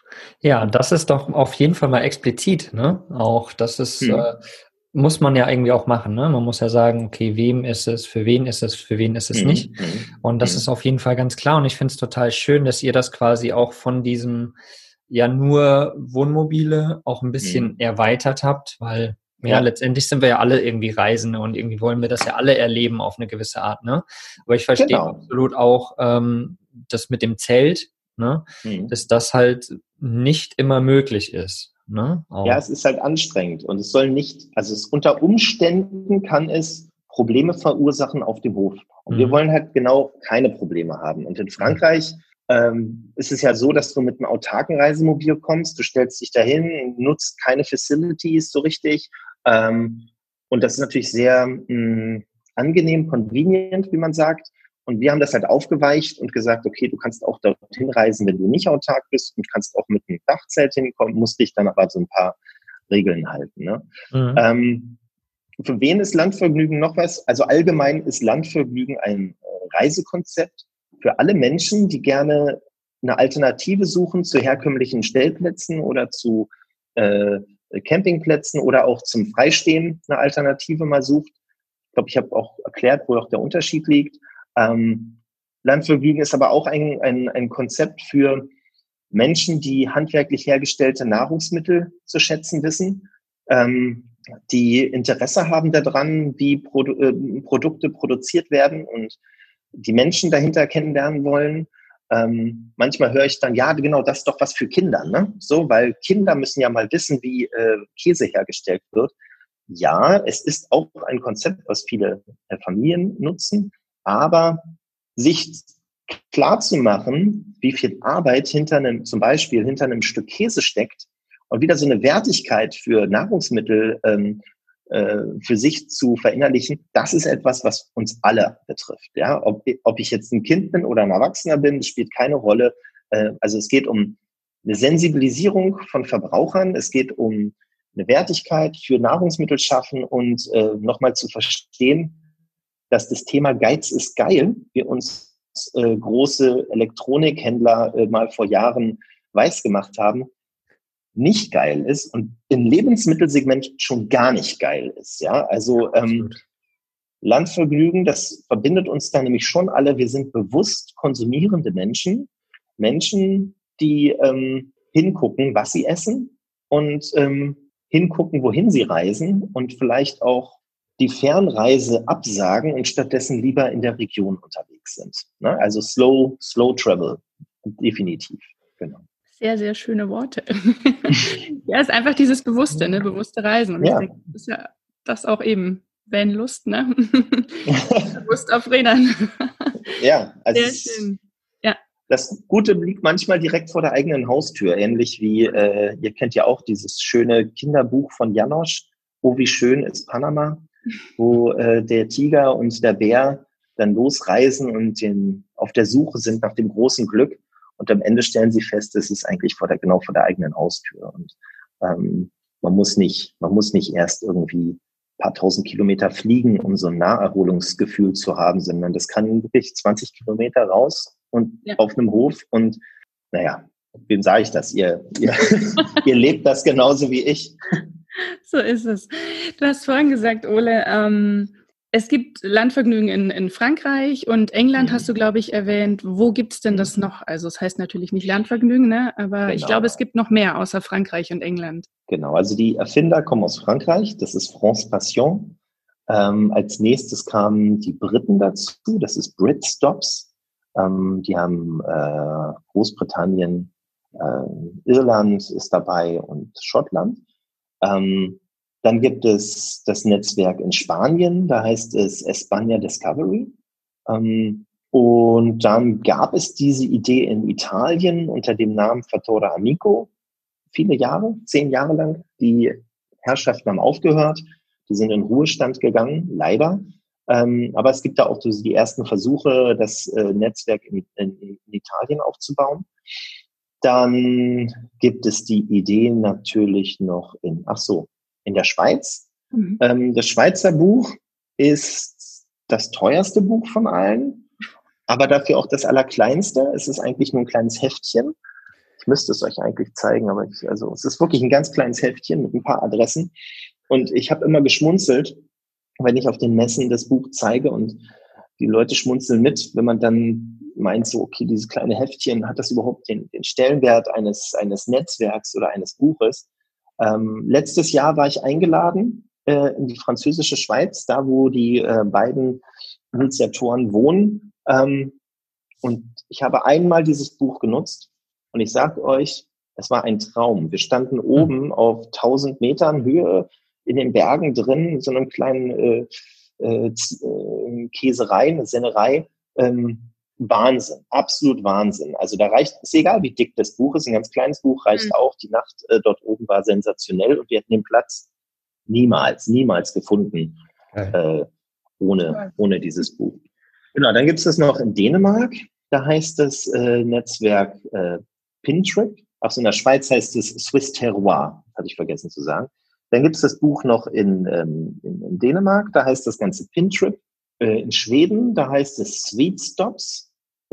Ja, das ist doch auf jeden Fall mal explizit, ne? Auch das ist, hm. äh, muss man ja irgendwie auch machen, ne? Man muss ja sagen, okay, wem ist es, für wen ist es, für wen ist es hm. nicht. Und das hm. ist auf jeden Fall ganz klar. Und ich finde es total schön, dass ihr das quasi auch von diesem ja nur Wohnmobile auch ein bisschen hm. erweitert habt, weil ja, ja, letztendlich sind wir ja alle irgendwie Reisende und irgendwie wollen wir das ja alle erleben auf eine gewisse Art, ne? Aber ich verstehe genau. absolut auch ähm, das mit dem Zelt, ne? Mhm. Dass das halt nicht immer möglich ist. Ne? Ja, es ist halt anstrengend und es soll nicht, also es unter Umständen kann es Probleme verursachen auf dem Hof. Und mhm. wir wollen halt genau keine Probleme haben. Und in Frankreich ähm, ist es ja so, dass du mit einem autarken Reisemobil kommst, du stellst dich dahin, nutzt keine Facilities so richtig. Ähm, und das ist natürlich sehr mh, angenehm, convenient, wie man sagt. Und wir haben das halt aufgeweicht und gesagt, okay, du kannst auch dorthin reisen, wenn du nicht autark bist und kannst auch mit einem Dachzelt hinkommen, musst dich dann aber so ein paar Regeln halten. Ne? Mhm. Ähm, für wen ist Landvergnügen noch was? Also allgemein ist Landvergnügen ein äh, Reisekonzept für alle Menschen, die gerne eine Alternative suchen zu herkömmlichen Stellplätzen oder zu äh, Campingplätzen oder auch zum Freistehen eine Alternative mal sucht. Ich glaube, ich habe auch erklärt, wo auch der Unterschied liegt. Ähm, Landvergnügen ist aber auch ein, ein, ein Konzept für Menschen, die handwerklich hergestellte Nahrungsmittel zu schätzen wissen, ähm, die Interesse haben daran, wie Produ- äh, Produkte produziert werden und die Menschen dahinter kennenlernen wollen. Ähm, manchmal höre ich dann, ja, genau, das ist doch was für Kinder, ne? So, weil Kinder müssen ja mal wissen, wie äh, Käse hergestellt wird. Ja, es ist auch ein Konzept, was viele äh, Familien nutzen. Aber sich klar zu machen, wie viel Arbeit hinter einem, zum Beispiel hinter einem Stück Käse steckt und wieder so eine Wertigkeit für Nahrungsmittel ähm, äh, für sich zu verinnerlichen, das ist etwas, was uns alle betrifft. Ja, ob, ob ich jetzt ein Kind bin oder ein Erwachsener bin, spielt keine Rolle. Äh, also es geht um eine Sensibilisierung von Verbrauchern, es geht um eine Wertigkeit für Nahrungsmittel schaffen und äh, nochmal zu verstehen, dass das Thema Geiz ist geil, wie uns äh, große Elektronikhändler äh, mal vor Jahren weiß gemacht haben, nicht geil ist und im Lebensmittelsegment schon gar nicht geil ist. Ja, also ähm, Landvergnügen, das verbindet uns da nämlich schon alle. Wir sind bewusst konsumierende Menschen, Menschen, die ähm, hingucken, was sie essen und ähm, hingucken, wohin sie reisen und vielleicht auch die Fernreise absagen und stattdessen lieber in der Region unterwegs sind. Ne? Also slow, slow travel, definitiv. Genau. Sehr, sehr schöne Worte. Ja, es ist einfach dieses Bewusste, ne? Bewusste Reisen. Und ja. Ich denke, das ist ja das auch eben, Vanlust, ne? Bewusst auf Rädern. Ja, also sehr schön. Ja. Das Gute liegt manchmal direkt vor der eigenen Haustür, ähnlich wie, äh, ihr kennt ja auch dieses schöne Kinderbuch von Janosch, Oh, wie schön ist Panama, wo äh, der Tiger und der Bär dann losreisen und den, auf der Suche sind nach dem großen Glück. Und am Ende stellen sie fest, es ist eigentlich vor der, genau vor der eigenen Haustür. Und ähm, man muss nicht, man muss nicht erst irgendwie ein paar tausend Kilometer fliegen, um so ein Naherholungsgefühl zu haben, sondern das kann wirklich zwanzig Kilometer raus und ja. auf einem Hof. Und naja, wem sage ich das? Ihr, ihr, ihr lebt das genauso wie ich. So ist es. Du hast vorhin gesagt, Ole, ähm, es gibt Landvergnügen in, in Frankreich und England Mhm. hast du, glaube ich, erwähnt. Wo gibt es denn das noch? Also es heißt natürlich nicht Landvergnügen, ne? Aber Genau. ich glaube, es gibt noch mehr außer Frankreich und England. Genau, also die Erfinder kommen aus Frankreich, das ist France Passion. Ähm, als nächstes kamen die Briten dazu, das ist Brit Stops. Ähm, die haben äh, Großbritannien, äh, Irland ist dabei und Schottland. Ähm, Dann gibt es das Netzwerk in Spanien, da heißt es España Discovery. Ähm, und dann gab es diese Idee in Italien unter dem Namen Fattora Amico. Viele Jahre, zehn Jahre lang. Die Herrschaften haben aufgehört, die sind in Ruhestand gegangen, leider. Ähm, aber es gibt da auch die ersten Versuche, das äh, Netzwerk in, in, in Italien aufzubauen. Dann gibt es die Idee natürlich noch in, ach so, in der Schweiz. Mhm. Ähm, das Schweizer Buch ist das teuerste Buch von allen, aber dafür auch das allerkleinste. Es ist eigentlich nur ein kleines Heftchen. Ich müsste es euch eigentlich zeigen, aber ich, also es ist wirklich ein ganz kleines Heftchen mit ein paar Adressen. Und ich habe immer geschmunzelt, wenn ich auf den Messen das Buch zeige und die Leute schmunzeln mit, wenn man dann meint so, okay, dieses kleine Heftchen, hat das überhaupt den, den Stellenwert eines, eines Netzwerks oder eines Buches? Ähm, letztes Jahr war ich eingeladen äh, in die französische Schweiz, da wo die äh, beiden Initiatoren wohnen. Ähm, und ich habe einmal dieses Buch genutzt und ich sage euch, es war ein Traum. Wir standen oben mhm. auf tausend Metern Höhe in den Bergen drin, in so einem kleinen äh, äh, Käserei, eine Sennerei. Ähm, Wahnsinn, absolut Wahnsinn. Also da reicht, ist egal, wie dick das Buch ist, ein ganz kleines Buch reicht mhm. auch. Die Nacht äh, dort oben war sensationell und wir hätten den Platz niemals, niemals gefunden äh, ohne, ohne dieses Buch. Genau, dann gibt es das noch in Dänemark. Da heißt das äh, Netzwerk äh, Pintrip. Ach so, in der Schweiz heißt es Swiss Terroir, hatte ich vergessen zu sagen. Dann gibt es das Buch noch in, ähm, in, in Dänemark. Da heißt das Ganze Pintrip. Äh, in Schweden, da heißt es Sweet Stops.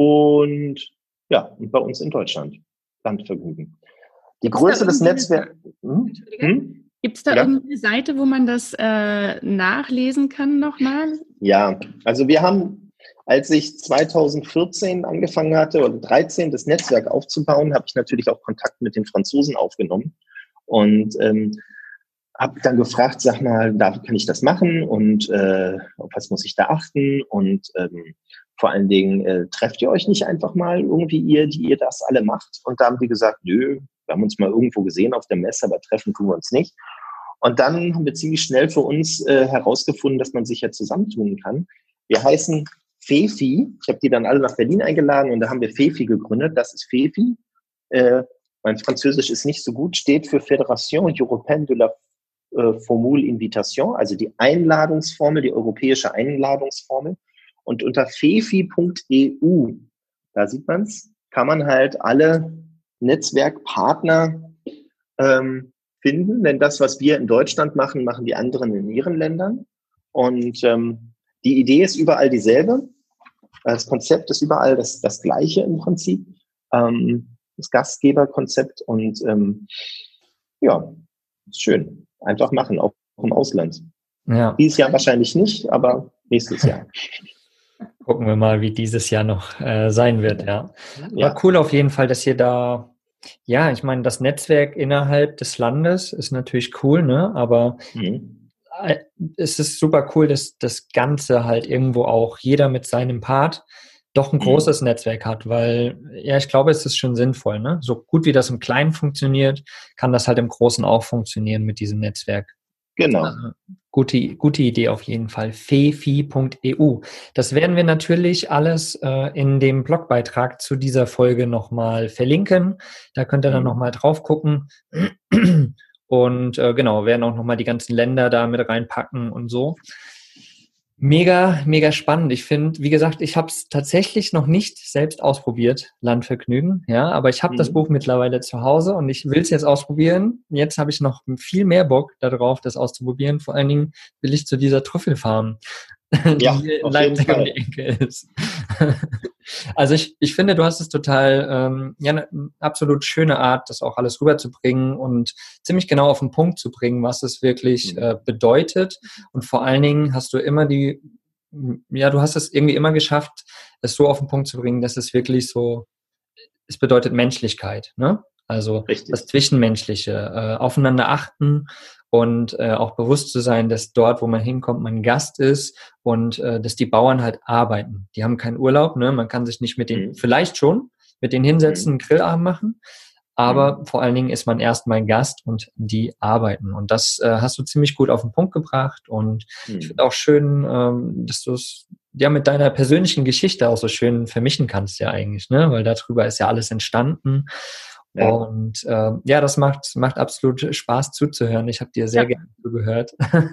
Und ja, und bei uns in Deutschland, Landvergnügen. Die Größe des Netzwerks. Hm? Hm? Gibt es da ja. irgendeine Seite, wo man das äh, nachlesen kann nochmal? Ja, also wir haben, als ich zweitausendvierzehn angefangen hatte, oder dreizehn das Netzwerk aufzubauen, habe ich natürlich auch Kontakt mit den Franzosen aufgenommen. Und ähm, habe dann gefragt, sag mal, da kann ich das machen und äh, auf was muss ich da achten und ähm, vor allen Dingen, äh, trefft ihr euch nicht einfach mal irgendwie ihr, die ihr das alle macht? Und da haben die gesagt, nö, wir haben uns mal irgendwo gesehen auf der Messe, aber treffen tun wir uns nicht. Und dann haben wir ziemlich schnell für uns äh, herausgefunden, dass man sich ja zusammentun kann. Wir heißen FEFI. Ich habe die dann alle nach Berlin eingeladen und da haben wir FEFI gegründet. Das ist FEFI. Äh, mein Französisch ist nicht so gut, steht für Fédération Européenne de la Formule Invitation, also die Einladungsformel, die europäische Einladungsformel. Und unter fefi punkt e u, da sieht man es, kann man halt alle Netzwerkpartner ähm, finden, denn das, was wir in Deutschland machen, machen die anderen in ihren Ländern. Und ähm, die Idee ist überall dieselbe. Das Konzept ist überall das, das gleiche im Prinzip. Ähm, das Gastgeberkonzept und ähm, ja, ist schön. Einfach machen, auch im Ausland. Ja. Dieses Jahr wahrscheinlich nicht, aber nächstes Jahr. Gucken wir mal, wie dieses Jahr noch äh, sein wird, ja. ja. Aber cool auf jeden Fall, dass ihr da, ja, ich meine, das Netzwerk innerhalb des Landes ist natürlich cool, ne, aber mhm. es ist super cool, dass das Ganze halt irgendwo auch jeder mit seinem Part doch ein großes mhm. Netzwerk hat, weil, ja, ich glaube, es ist schon sinnvoll, ne? So gut wie das im Kleinen funktioniert, kann das halt im Großen auch funktionieren mit diesem Netzwerk. Genau. Also, gute, gute Idee auf jeden Fall. fefi punkt e u. Das werden wir natürlich alles äh, in dem Blogbeitrag zu dieser Folge nochmal verlinken. Da könnt ihr dann mhm. nochmal drauf gucken. Und äh, genau, werden auch nochmal die ganzen Länder da mit reinpacken und so. Mega, mega spannend. Ich finde, wie gesagt, ich habe es tatsächlich noch nicht selbst ausprobiert, Landvergnügen, ja, aber ich habe mhm. das Buch mittlerweile zu Hause und ich will es jetzt ausprobieren. Jetzt habe ich noch viel mehr Bock darauf, das auszuprobieren. Vor allen Dingen will ich zu dieser Trüffelfarm, ja, die in Leipzig um die Ecke ist. Also ich, ich finde, du hast es total, ähm, ja, eine absolut schöne Art, das auch alles rüberzubringen und ziemlich genau auf den Punkt zu bringen, was es wirklich äh, bedeutet. Und vor allen Dingen hast du immer die, ja, du hast es irgendwie immer geschafft, es so auf den Punkt zu bringen, dass es wirklich so, es bedeutet Menschlichkeit, ne? Also Richtig. das Zwischenmenschliche, äh, aufeinander achten und äh, auch bewusst zu sein, dass dort, wo man hinkommt, man Gast ist und äh, dass die Bauern halt arbeiten. Die haben keinen Urlaub, ne? Man kann sich nicht mit denen, Mhm. vielleicht schon, mit denen hinsetzen, einen Grillabend machen, aber Mhm. vor allen Dingen ist man erstmal Gast und die arbeiten. Und das äh, hast du ziemlich gut auf den Punkt gebracht und Mhm. ich finde auch schön, ähm, dass du es ja mit deiner persönlichen Geschichte auch so schön vermischen kannst ja eigentlich, ne? Weil darüber ist ja alles entstanden. Ja. Und äh, ja, das macht macht absolut Spaß zuzuhören. Ich habe dir sehr Ja. gerne zugehört.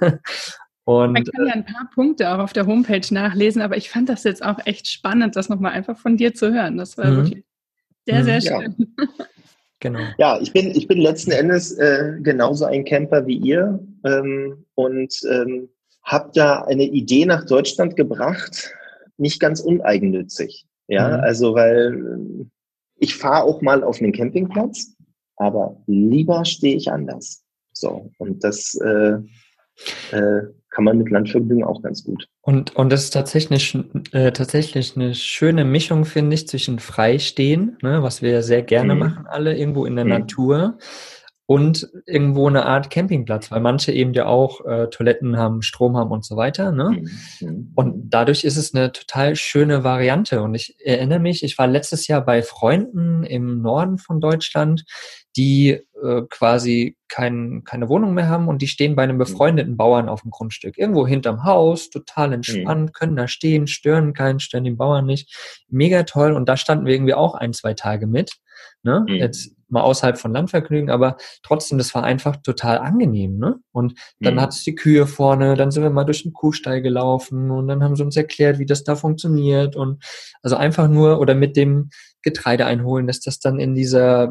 Man Und kann ja ein paar Punkte auch auf der Homepage nachlesen, aber ich fand das jetzt auch echt spannend, das nochmal einfach von dir zu hören. Das war Mhm. wirklich sehr, sehr Ja. schön. genau. Ja, ich bin, ich bin letzten Endes äh, genauso ein Camper wie ihr ähm, und ähm, habe da eine Idee nach Deutschland gebracht, nicht ganz uneigennützig. Ja, Mhm. also weil äh, ich fahre auch mal auf einen Campingplatz, aber lieber stehe ich anders. So, und das äh, äh, kann man mit Landvergnügen auch ganz gut. Und, und das ist tatsächlich, äh, tatsächlich eine schöne Mischung, finde ich, zwischen Freistehen, ne, was wir ja sehr gerne Mhm. machen, alle irgendwo in der Mhm. Natur und irgendwo eine Art Campingplatz, weil manche eben ja auch äh, Toiletten haben, Strom haben und so weiter, ne? Mhm. Mhm. Und dadurch ist es eine total schöne Variante. Und ich erinnere mich, ich war letztes Jahr bei Freunden im Norden von Deutschland, die äh, quasi kein, keine Wohnung mehr haben und die stehen bei einem befreundeten Bauern auf dem Grundstück. Irgendwo hinterm Haus, total entspannt, können da stehen, stören keinen, stören den Bauern nicht. Mega toll. Und da standen wir irgendwie auch ein, zwei Tage mit. Ne? Mhm. Jetzt mal außerhalb von Landvergnügen, aber trotzdem, das war einfach total angenehm. Ne? Und dann Mhm. hat es die Kühe vorne, dann sind wir mal durch den Kuhstall gelaufen und dann haben sie uns erklärt, wie das da funktioniert. Und also einfach nur oder mit dem Getreide einholen, dass das dann in dieser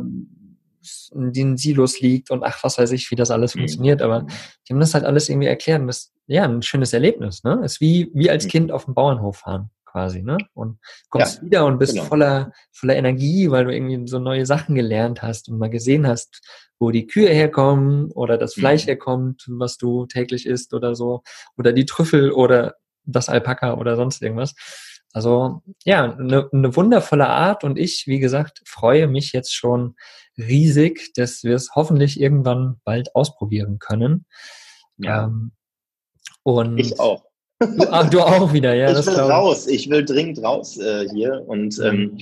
in den Silos liegt und ach, was weiß ich, wie das alles Mhm. funktioniert, aber die haben das halt alles irgendwie erklärt und das, ja, ein schönes Erlebnis, ne? Ist wie, wie als Mhm. Kind auf dem Bauernhof fahren, quasi, ne? Und kommst Ja, wieder und bist genau. voller, voller Energie, weil du irgendwie so neue Sachen gelernt hast und mal gesehen hast, wo die Kühe herkommen oder das Fleisch Mhm. herkommt, was du täglich isst oder so, oder die Trüffel oder das Alpaka oder sonst irgendwas. Also ja, eine, eine wundervolle Art und ich, wie gesagt, freue mich jetzt schon riesig, dass wir es hoffentlich irgendwann bald ausprobieren können. Ja. Ähm, und Ich auch. du, ach, du auch wieder, ja, Ich das will glaube ich. raus, ich will dringend raus äh, hier und Mhm. ähm,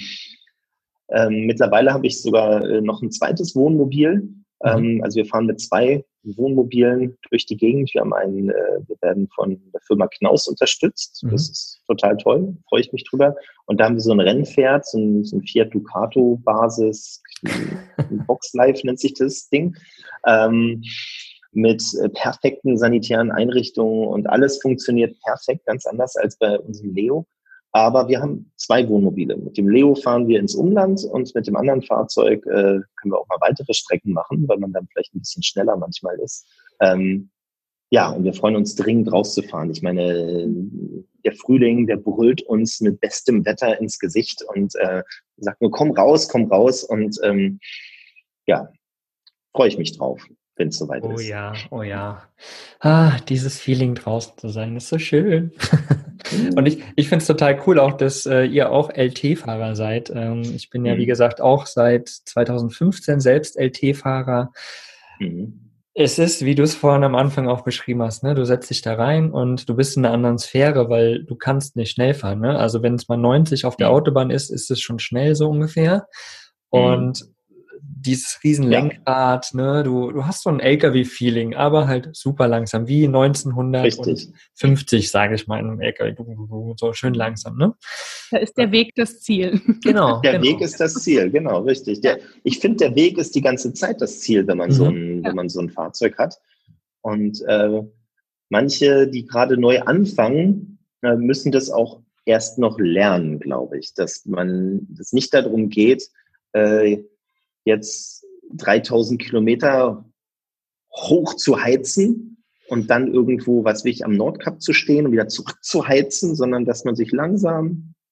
ähm, mittlerweile habe ich sogar äh, noch ein zweites Wohnmobil. Ähm, also wir fahren mit zwei Wohnmobilen durch die Gegend. Wir haben einen, äh, wir werden von der Firma Knaus unterstützt. Mhm. Das ist total toll, freue ich mich drüber. Und da haben wir so ein Rennpferd, so ein, so ein Fiat Ducato Basis, ein Boxlife nennt sich das Ding. Ähm, mit äh, perfekten sanitären Einrichtungen und alles funktioniert perfekt, ganz anders als bei unserem Leo. Aber wir haben zwei Wohnmobile. Mit dem Leo fahren wir ins Umland und mit dem anderen Fahrzeug äh, können wir auch mal weitere Strecken machen, weil man dann vielleicht ein bisschen schneller manchmal ist. Ähm, ja, und wir freuen uns dringend rauszufahren. Ich meine, der Frühling, der brüllt uns mit bestem Wetter ins Gesicht und äh, sagt nur, komm raus, komm raus. Und ähm, ja, freue ich mich drauf, wenn es soweit Oh ist. ja, oh ja. Ah, dieses Feeling draußen zu sein, ist so schön. Und ich, ich finde es total cool auch, dass äh, ihr auch L T-Fahrer seid. Ähm, ich bin ja, wie Mhm. gesagt, auch seit zweitausendfünfzehn selbst L T-Fahrer. Mhm. Es ist, wie du es vorhin am Anfang auch beschrieben hast, ne? Du setzt dich da rein und du bist in einer anderen Sphäre, weil du kannst nicht schnell fahren. Ne? Also wenn es mal neunzig auf der Mhm. Autobahn ist, ist es schon schnell so ungefähr. Und dieses riesen Ja. Lenkrad, ne, du, du hast so ein L K W-Feeling, aber halt super langsam, wie neunzehnhundertfünfzig, Richtig. sage ich mal, in einem L K W, so schön langsam, ne? Da ist der Weg das Ziel. Genau. Der genau. Weg ist das Ziel, genau, richtig. Der, ich finde, der Weg ist die ganze Zeit das Ziel, wenn man Mhm. so ein, Ja. wenn man so ein Fahrzeug hat. Und äh, manche, die gerade neu anfangen, äh, müssen das auch erst noch lernen, glaube ich, dass man, dass nicht darum geht, äh, jetzt dreitausend Kilometer hoch zu heizen und dann irgendwo, was will ich, am Nordkap zu stehen und wieder zurück zu heizen, sondern dass man sich langsam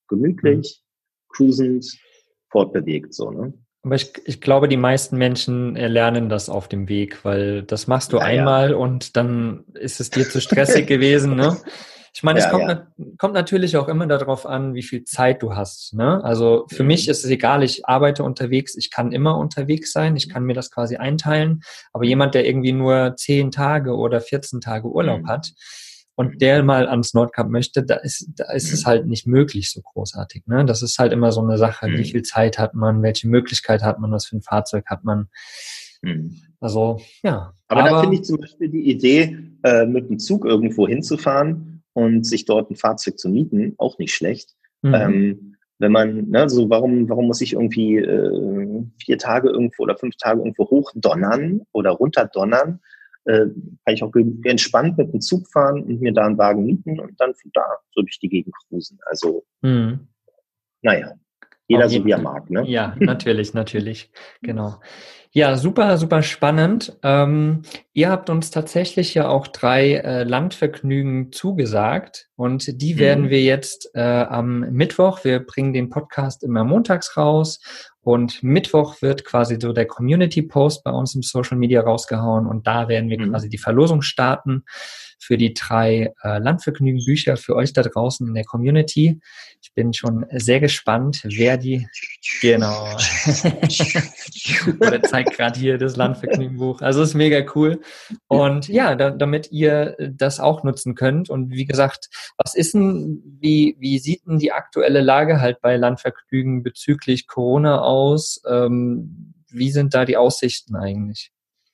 gemütlich, mhm. cruisend, fortbewegt, so, ne? Aber ich, ich glaube, die meisten Menschen lernen das auf dem Weg, weil das machst du ja, einmal ja. und dann ist es dir zu stressig gewesen, ne? Ich meine, es ja, kommt, ja. na, kommt natürlich auch immer darauf an, wie viel Zeit du hast, ne? Also für mhm. mich ist es egal, ich arbeite unterwegs, ich kann immer unterwegs sein, ich kann mir das quasi einteilen, aber mhm. jemand, der irgendwie nur zehn Tage oder vierzehn Tage Urlaub mhm. hat, und der mal ans Nordkap möchte, da ist, da ist es halt nicht möglich so großartig, ne? Das ist halt immer so eine Sache, mhm. wie viel Zeit hat man, welche Möglichkeit hat man, was für ein Fahrzeug hat man. Mhm. Also, ja. Aber, aber da finde ich zum Beispiel die Idee, äh, mit dem Zug irgendwo hinzufahren und sich dort ein Fahrzeug zu mieten, auch nicht schlecht. Mhm. Ähm, wenn man, ne, so warum, warum muss ich irgendwie äh, vier Tage irgendwo oder fünf Tage irgendwo hochdonnern oder runterdonnern? Äh, kann ich auch entspannt mit dem Zug fahren und mir da einen Wagen mieten und dann von da so durch die Gegend cruisen. Also, mhm. naja, jeder so wie er mag, ne? Ja, natürlich, natürlich, genau. Ja, super, super spannend. Ähm, ihr habt uns tatsächlich ja auch drei äh, Landvergnügen zugesagt und die werden mhm. wir jetzt äh, am Mittwoch, wir bringen den Podcast immer montags raus und Mittwoch wird quasi so der Community-Post bei uns im Social Media rausgehauen und da werden wir mhm. quasi die Verlosung starten für die drei äh, Landvergnügen-Bücher für euch da draußen in der Community. Ich bin schon sehr gespannt, wer die, genau, oder zeigt gerade hier das Landvergnügen-Buch. Also ist mega cool. Und ja, da, damit ihr das auch nutzen könnt. Und wie gesagt, was ist denn, wie, wie sieht denn die aktuelle Lage halt bei Landvergnügen bezüglich Corona aus? Ähm, wie sind da die Aussichten eigentlich?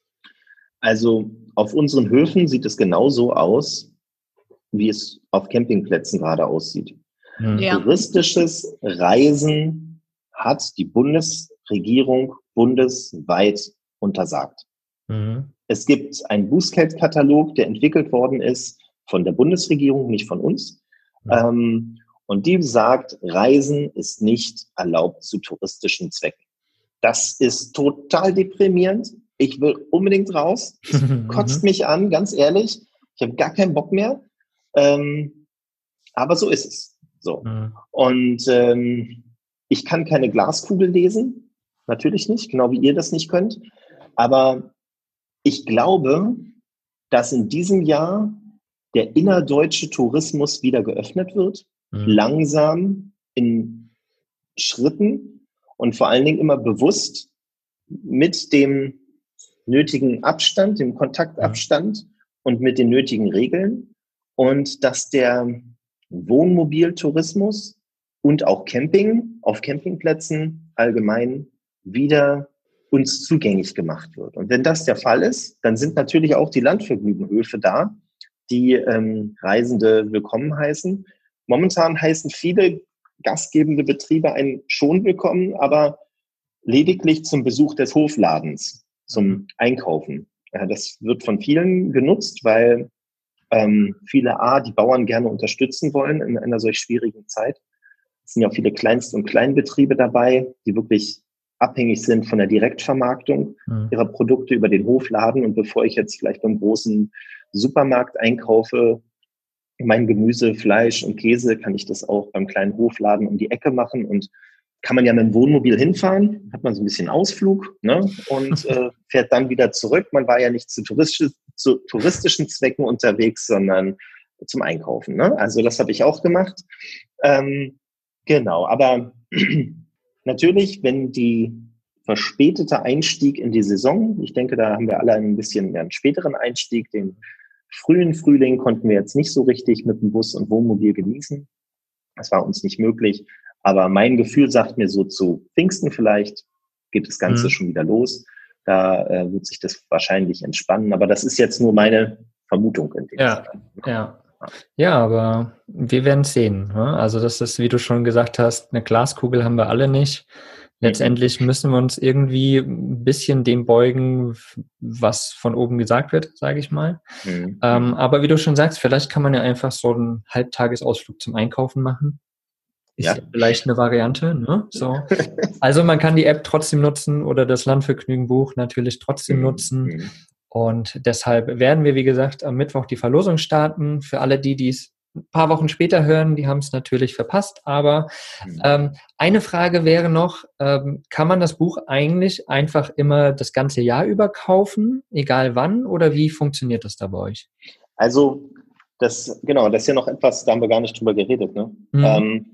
Also auf unseren Höfen sieht es genauso aus, wie es auf Campingplätzen gerade aussieht. Ja. Touristisches Reisen hat die Bundesregierung bundesweit untersagt. Mhm. Es gibt einen Bußgeldkatalog, der entwickelt worden ist von der Bundesregierung, nicht von uns. Mhm. Ähm, und die sagt, Reisen ist nicht erlaubt zu touristischen Zwecken. Das ist total deprimierend. Ich will unbedingt raus. Es kotzt mich an, ganz ehrlich. Ich habe gar keinen Bock mehr. Ähm, aber so ist es. So. Mhm. Und ähm, ich kann keine Glaskugel lesen. Natürlich nicht, genau wie ihr das nicht könnt. Aber ich glaube, dass in diesem Jahr der innerdeutsche Tourismus wieder geöffnet wird. Mhm. Langsam, in Schritten und vor allen Dingen immer bewusst mit dem nötigen Abstand, dem Kontaktabstand mhm. und mit den nötigen Regeln. Und dass der Wohnmobiltourismus und auch Camping auf Campingplätzen allgemein wieder uns zugänglich gemacht wird. Und wenn das der Fall ist, dann sind natürlich auch die Landvergnügenhöfe da, die ähm, Reisende willkommen heißen. Momentan heißen viele gastgebende Betriebe einen schon willkommen, aber lediglich zum Besuch des Hofladens, zum Einkaufen. Ja, das wird von vielen genutzt, weil ähm, viele A, die Bauern gerne unterstützen wollen in einer solch schwierigen Zeit. Es sind ja auch viele Kleinst- und Kleinbetriebe dabei, die wirklich abhängig sind von der Direktvermarktung mhm. ihrer Produkte über den Hofladen. Und bevor ich jetzt vielleicht beim großen Supermarkt einkaufe, mein Gemüse, Fleisch und Käse, kann ich das auch beim kleinen Hofladen um die Ecke machen. Und kann man ja mit dem Wohnmobil hinfahren, hat man so ein bisschen Ausflug, ne, und äh, fährt dann wieder zurück. Man war ja nicht zu, touristisch, zu touristischen Zwecken unterwegs, sondern zum Einkaufen. Ne? Also das habe ich auch gemacht. Ähm, genau, aber natürlich, wenn die verspätete Einstieg in die Saison, ich denke, da haben wir alle ein bisschen mehr einen späteren Einstieg, den frühen Frühling konnten wir jetzt nicht so richtig mit dem Bus und Wohnmobil genießen. Das war uns nicht möglich. Aber mein Gefühl sagt mir so, zu Pfingsten vielleicht geht das Ganze mhm. schon wieder los. Da äh, wird sich das wahrscheinlich entspannen. Aber das ist jetzt nur meine Vermutung in dem ja, Fall. Ja. Ja, aber wir werden es sehen. Ne? Also das ist, wie du schon gesagt hast, eine Glaskugel haben wir alle nicht. Letztendlich müssen wir uns irgendwie ein bisschen dem beugen, was von oben gesagt wird, sage ich mal. Mhm. Ähm, aber wie du schon sagst, vielleicht kann man ja einfach so einen Halbtagesausflug zum Einkaufen machen. Ist ja, ja vielleicht eine Variante. Ne? So. Also man kann die App trotzdem nutzen oder das Landvergnügen-Buch natürlich trotzdem mhm. nutzen. Und deshalb werden wir, wie gesagt, am Mittwoch die Verlosung starten. Für alle, die dies ein paar Wochen später hören, die haben es natürlich verpasst. Aber ähm, eine Frage wäre noch, ähm, kann man das Buch eigentlich einfach immer das ganze Jahr über kaufen, egal wann, oder wie funktioniert das da bei euch? Also das, genau, das ist ja noch etwas, da haben wir gar nicht drüber geredet. Ne? Mhm. Ähm,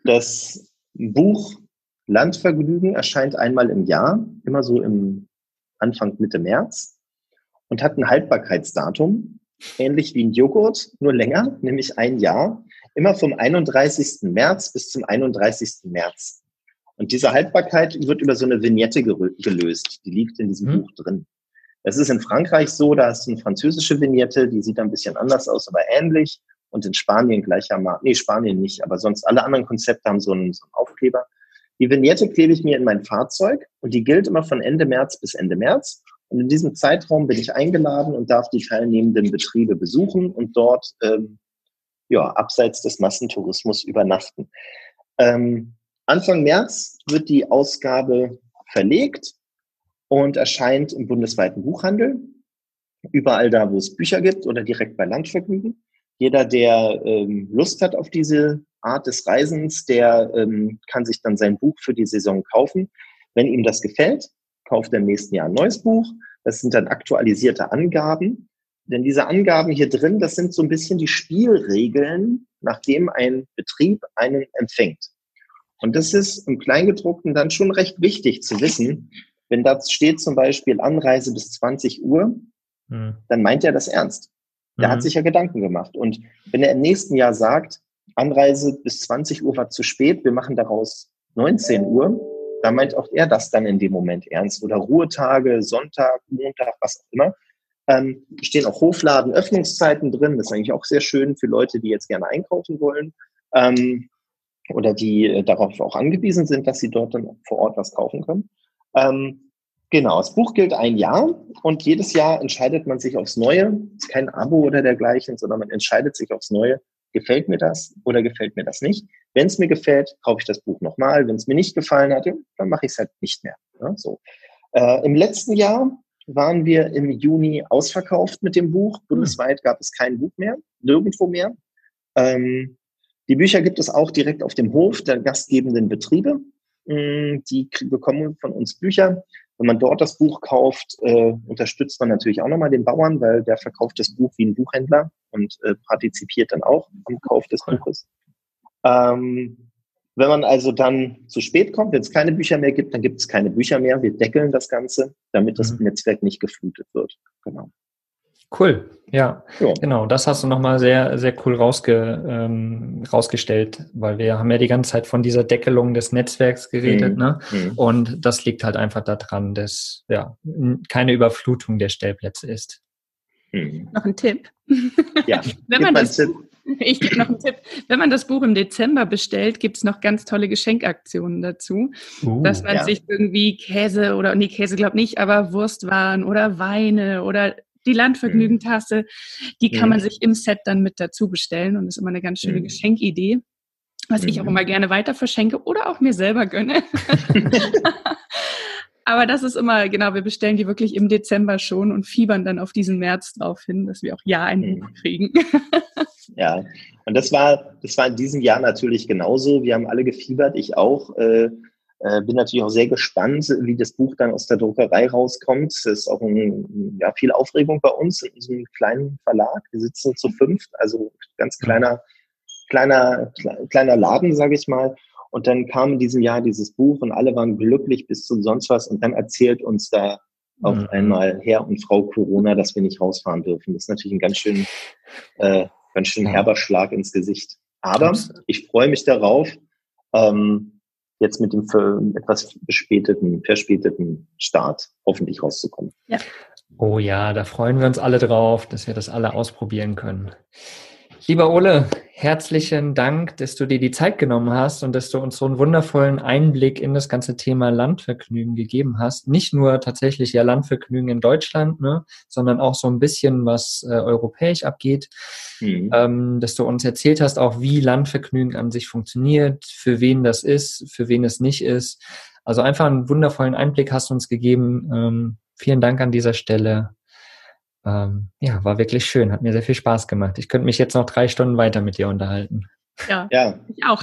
das Buch Landvergnügen erscheint einmal im Jahr, immer so im Anfang Mitte März und hat ein Haltbarkeitsdatum, ähnlich wie ein Joghurt, nur länger, nämlich ein Jahr, immer vom einunddreißigsten März bis zum einunddreißigsten März. Und diese Haltbarkeit wird über so eine Vignette gelöst, die liegt in diesem mhm. Buch drin. Das ist in Frankreich so, da ist eine französische Vignette, die sieht ein bisschen anders aus, aber ähnlich. Und in Spanien gleichermaßen, nee, Spanien nicht, aber sonst alle anderen Konzepte haben so einen, so einen Aufkleber. Die Vignette klebe ich mir in mein Fahrzeug und die gilt immer von Ende März bis Ende März. Und in diesem Zeitraum bin ich eingeladen und darf die teilnehmenden Betriebe besuchen und dort ähm, ja, abseits des Massentourismus übernachten. Ähm, Anfang März wird die Ausgabe verlegt und erscheint im bundesweiten Buchhandel, überall da, wo es Bücher gibt oder direkt bei Landvergnügen. Jeder, der ähm, Lust hat auf diese Art des Reisens, der ähm, kann sich dann sein Buch für die Saison kaufen. Wenn ihm das gefällt, kauft er im nächsten Jahr ein neues Buch. Das sind dann aktualisierte Angaben. Denn diese Angaben hier drin, das sind so ein bisschen die Spielregeln, nachdem ein Betrieb einen empfängt. Und das ist im Kleingedruckten dann schon recht wichtig zu wissen. Wenn da steht zum Beispiel Anreise bis zwanzig Uhr, mhm. dann meint er das ernst. Der mhm. hat sich ja Gedanken gemacht. Und wenn er im nächsten Jahr sagt, Anreise bis zwanzig Uhr war zu spät, wir machen daraus neunzehn Uhr, dann meint auch er das dann in dem Moment ernst. Oder Ruhetage, Sonntag, Montag, was auch immer. Ähm, stehen auch Hofladen-Öffnungszeiten drin. Das ist eigentlich auch sehr schön für Leute, die jetzt gerne einkaufen wollen. Ähm, oder die äh, darauf auch angewiesen sind, dass sie dort dann vor Ort was kaufen können. Ähm, genau, das Buch gilt ein Jahr und jedes Jahr entscheidet man sich aufs Neue. Es ist kein Abo oder dergleichen, sondern man entscheidet sich aufs Neue. Gefällt mir das oder gefällt mir das nicht? Wenn es mir gefällt, kaufe ich das Buch nochmal. Wenn es mir nicht gefallen hat, dann mache ich es halt nicht mehr. Ja, so. Äh, im letzten Jahr waren wir im Juni ausverkauft mit dem Buch. Bundesweit gab es kein Buch mehr, nirgendwo mehr. Ähm, die Bücher gibt es auch direkt auf dem Hof der gastgebenden Betriebe. Die bekommen von uns Bücher. Wenn man dort das Buch kauft, äh, unterstützt man natürlich auch nochmal den Bauern, weil der verkauft das Buch wie ein Buchhändler und äh, partizipiert dann auch am Kauf des Buches. Ähm, wenn man also dann zu spät kommt, wenn es keine Bücher mehr gibt, dann gibt es keine Bücher mehr. Wir deckeln das Ganze, damit das mhm. Netzwerk nicht geflutet wird. Genau. Cool, ja, ja. Genau, das hast du nochmal sehr, sehr cool rausge, ähm, rausgestellt, weil wir haben ja die ganze Zeit von dieser Deckelung des Netzwerks geredet, mhm. ne? Mhm. Und das liegt halt einfach daran, dass ja keine Überflutung der Stellplätze ist. Mhm. Noch ein Tipp. Ja, Wenn man das, Tipp. Ich gebe noch einen Tipp. Wenn man das Buch im Dezember bestellt, gibt es noch ganz tolle Geschenkaktionen dazu, uh, dass man ja. sich irgendwie Käse oder, nee, Käse glaube nicht, aber Wurstwaren oder Weine oder die Landvergnügen-Tasse, die kann man sich im Set dann mit dazu bestellen und das ist immer eine ganz schöne Geschenkidee, was ich auch immer gerne weiter verschenke oder auch mir selber gönne. Aber das ist immer, genau, wir bestellen die wirklich im Dezember schon und fiebern dann auf diesen März drauf hin, dass wir auch ja ein Buch kriegen. Ja, und das war, das war in diesem Jahr natürlich genauso. Wir haben alle gefiebert, ich auch. Äh, Äh, bin natürlich auch sehr gespannt, wie das Buch dann aus der Druckerei rauskommt. Es ist auch ein, ja, viel Aufregung bei uns in diesem kleinen Verlag. Wir sitzen zu fünft, also ganz kleiner, kleiner, kleiner Laden, sage ich mal. Und dann kam in diesem Jahr dieses Buch und alle waren glücklich bis zu sonst was. Und dann erzählt uns da auf mhm. einmal Herr und Frau Corona, dass wir nicht rausfahren dürfen. Das ist natürlich ein ganz schön, äh, ganz schön herber Schlag ins Gesicht. Aber ich freue mich darauf, ähm, jetzt mit dem für etwas verspäteten, verspäteten Start hoffentlich rauszukommen. Ja. Oh ja, da freuen wir uns alle drauf, dass wir das alle ausprobieren können. Lieber Ole, herzlichen Dank, dass du dir die Zeit genommen hast und dass du uns so einen wundervollen Einblick in das ganze Thema Landvergnügen gegeben hast. Nicht nur tatsächlich ja Landvergnügen in Deutschland, ne, sondern auch so ein bisschen, was äh, europäisch abgeht. Mhm. Ähm, dass du uns erzählt hast, auch wie Landvergnügen an sich funktioniert, für wen das ist, für wen es nicht ist. Also einfach einen wundervollen Einblick hast du uns gegeben. Ähm, vielen Dank an dieser Stelle. ähm, ja, war wirklich schön, hat mir sehr viel Spaß gemacht. Ich könnte mich jetzt noch drei Stunden weiter mit dir unterhalten. Ja, Ja. ich auch.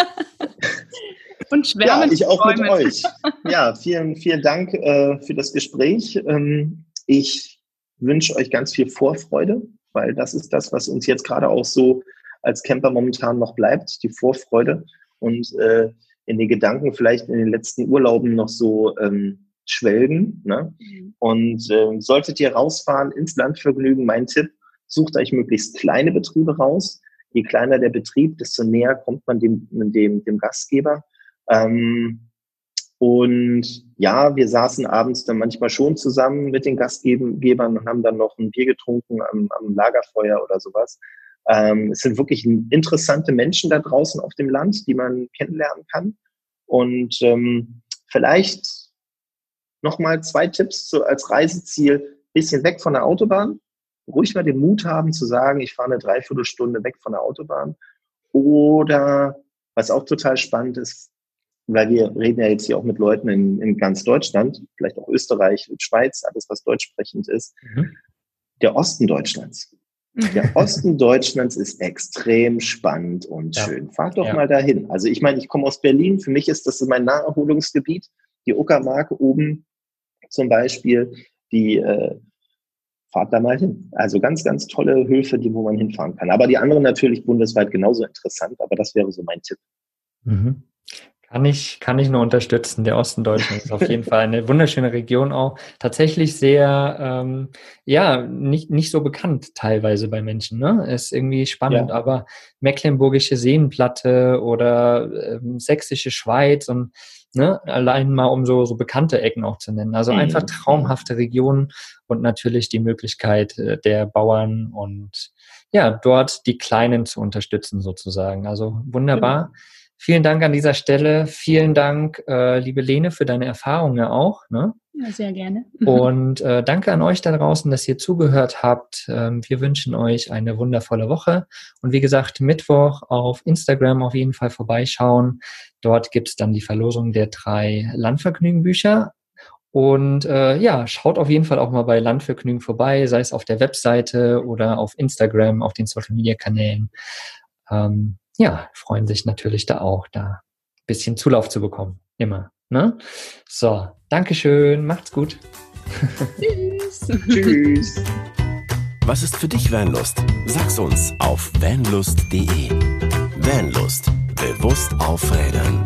Und schwärmen. Ja, ich auch mit euch. Ja, vielen, vielen Dank äh, für das Gespräch. Ähm, ich wünsche euch ganz viel Vorfreude, weil das ist das, was uns jetzt gerade auch so als Camper momentan noch bleibt, die Vorfreude und äh, in den Gedanken vielleicht in den letzten Urlauben noch so ähm, schwelgen. Ne? Mhm. Und äh, solltet ihr rausfahren ins Landvergnügen, mein Tipp, sucht euch möglichst kleine Betriebe raus. Je kleiner der Betrieb, desto näher kommt man dem, dem, dem Gastgeber. Ähm, und ja, wir saßen abends dann manchmal schon zusammen mit den Gastgebern und haben dann noch ein Bier getrunken am, am Lagerfeuer oder sowas. Ähm, es sind wirklich interessante Menschen da draußen auf dem Land, die man kennenlernen kann. Und ähm, vielleicht nochmal zwei Tipps so als Reiseziel, bisschen weg von der Autobahn. Ruhig mal den Mut haben zu sagen, ich fahre eine Dreiviertelstunde weg von der Autobahn. Oder, was auch total spannend ist, weil wir reden ja jetzt hier auch mit Leuten in, in ganz Deutschland, vielleicht auch Österreich, Schweiz, alles was deutschsprechend ist, mhm. der Osten Deutschlands. Der Osten Deutschlands ist extrem spannend und ja. schön. Fahrt doch ja. mal dahin. Also ich meine, ich komme aus Berlin, für mich ist das mein Naherholungsgebiet, die Uckermark oben zum Beispiel, die äh, fahrt da mal hin. Also ganz, ganz tolle Höfe, die wo man hinfahren kann. Aber die anderen natürlich bundesweit genauso interessant, aber das wäre so mein Tipp. Mhm. Kann ich, kann ich nur unterstützen. Der Osten Deutschlands ist auf jeden Fall eine wunderschöne Region auch. Tatsächlich sehr, ähm, ja, nicht, nicht so bekannt teilweise bei Menschen, ne? Ist irgendwie spannend, ja. aber Mecklenburgische Seenplatte oder ähm, Sächsische Schweiz und, ne, allein mal um so, so bekannte Ecken auch zu nennen. Also mhm. einfach traumhafte Regionen und natürlich die Möglichkeit äh, der Bauern und, ja, dort die Kleinen zu unterstützen sozusagen. Also wunderbar. Mhm. Vielen Dank an dieser Stelle. Vielen Dank, äh, liebe Lene, für deine Erfahrungen auch. Ne? Ja, sehr gerne. Und äh, danke an euch da draußen, dass ihr zugehört habt. Ähm, wir wünschen euch eine wundervolle Woche. Und wie gesagt, Mittwoch auf Instagram auf jeden Fall vorbeischauen. Dort gibt es dann die Verlosung der drei Landvergnügen-Bücher. Und äh, ja, schaut auf jeden Fall auch mal bei Landvergnügen vorbei, sei es auf der Webseite oder auf Instagram, auf den Social-Media-Kanälen. Ähm, Ja, freuen sich natürlich da auch, da ein bisschen Zulauf zu bekommen. Immer. Ne? So, Dankeschön, macht's gut. Tschüss. Tschüss. Was ist für dich Vanlust? Sag's uns auf vanlust punkt de. Vanlust. Bewusst aufrädern.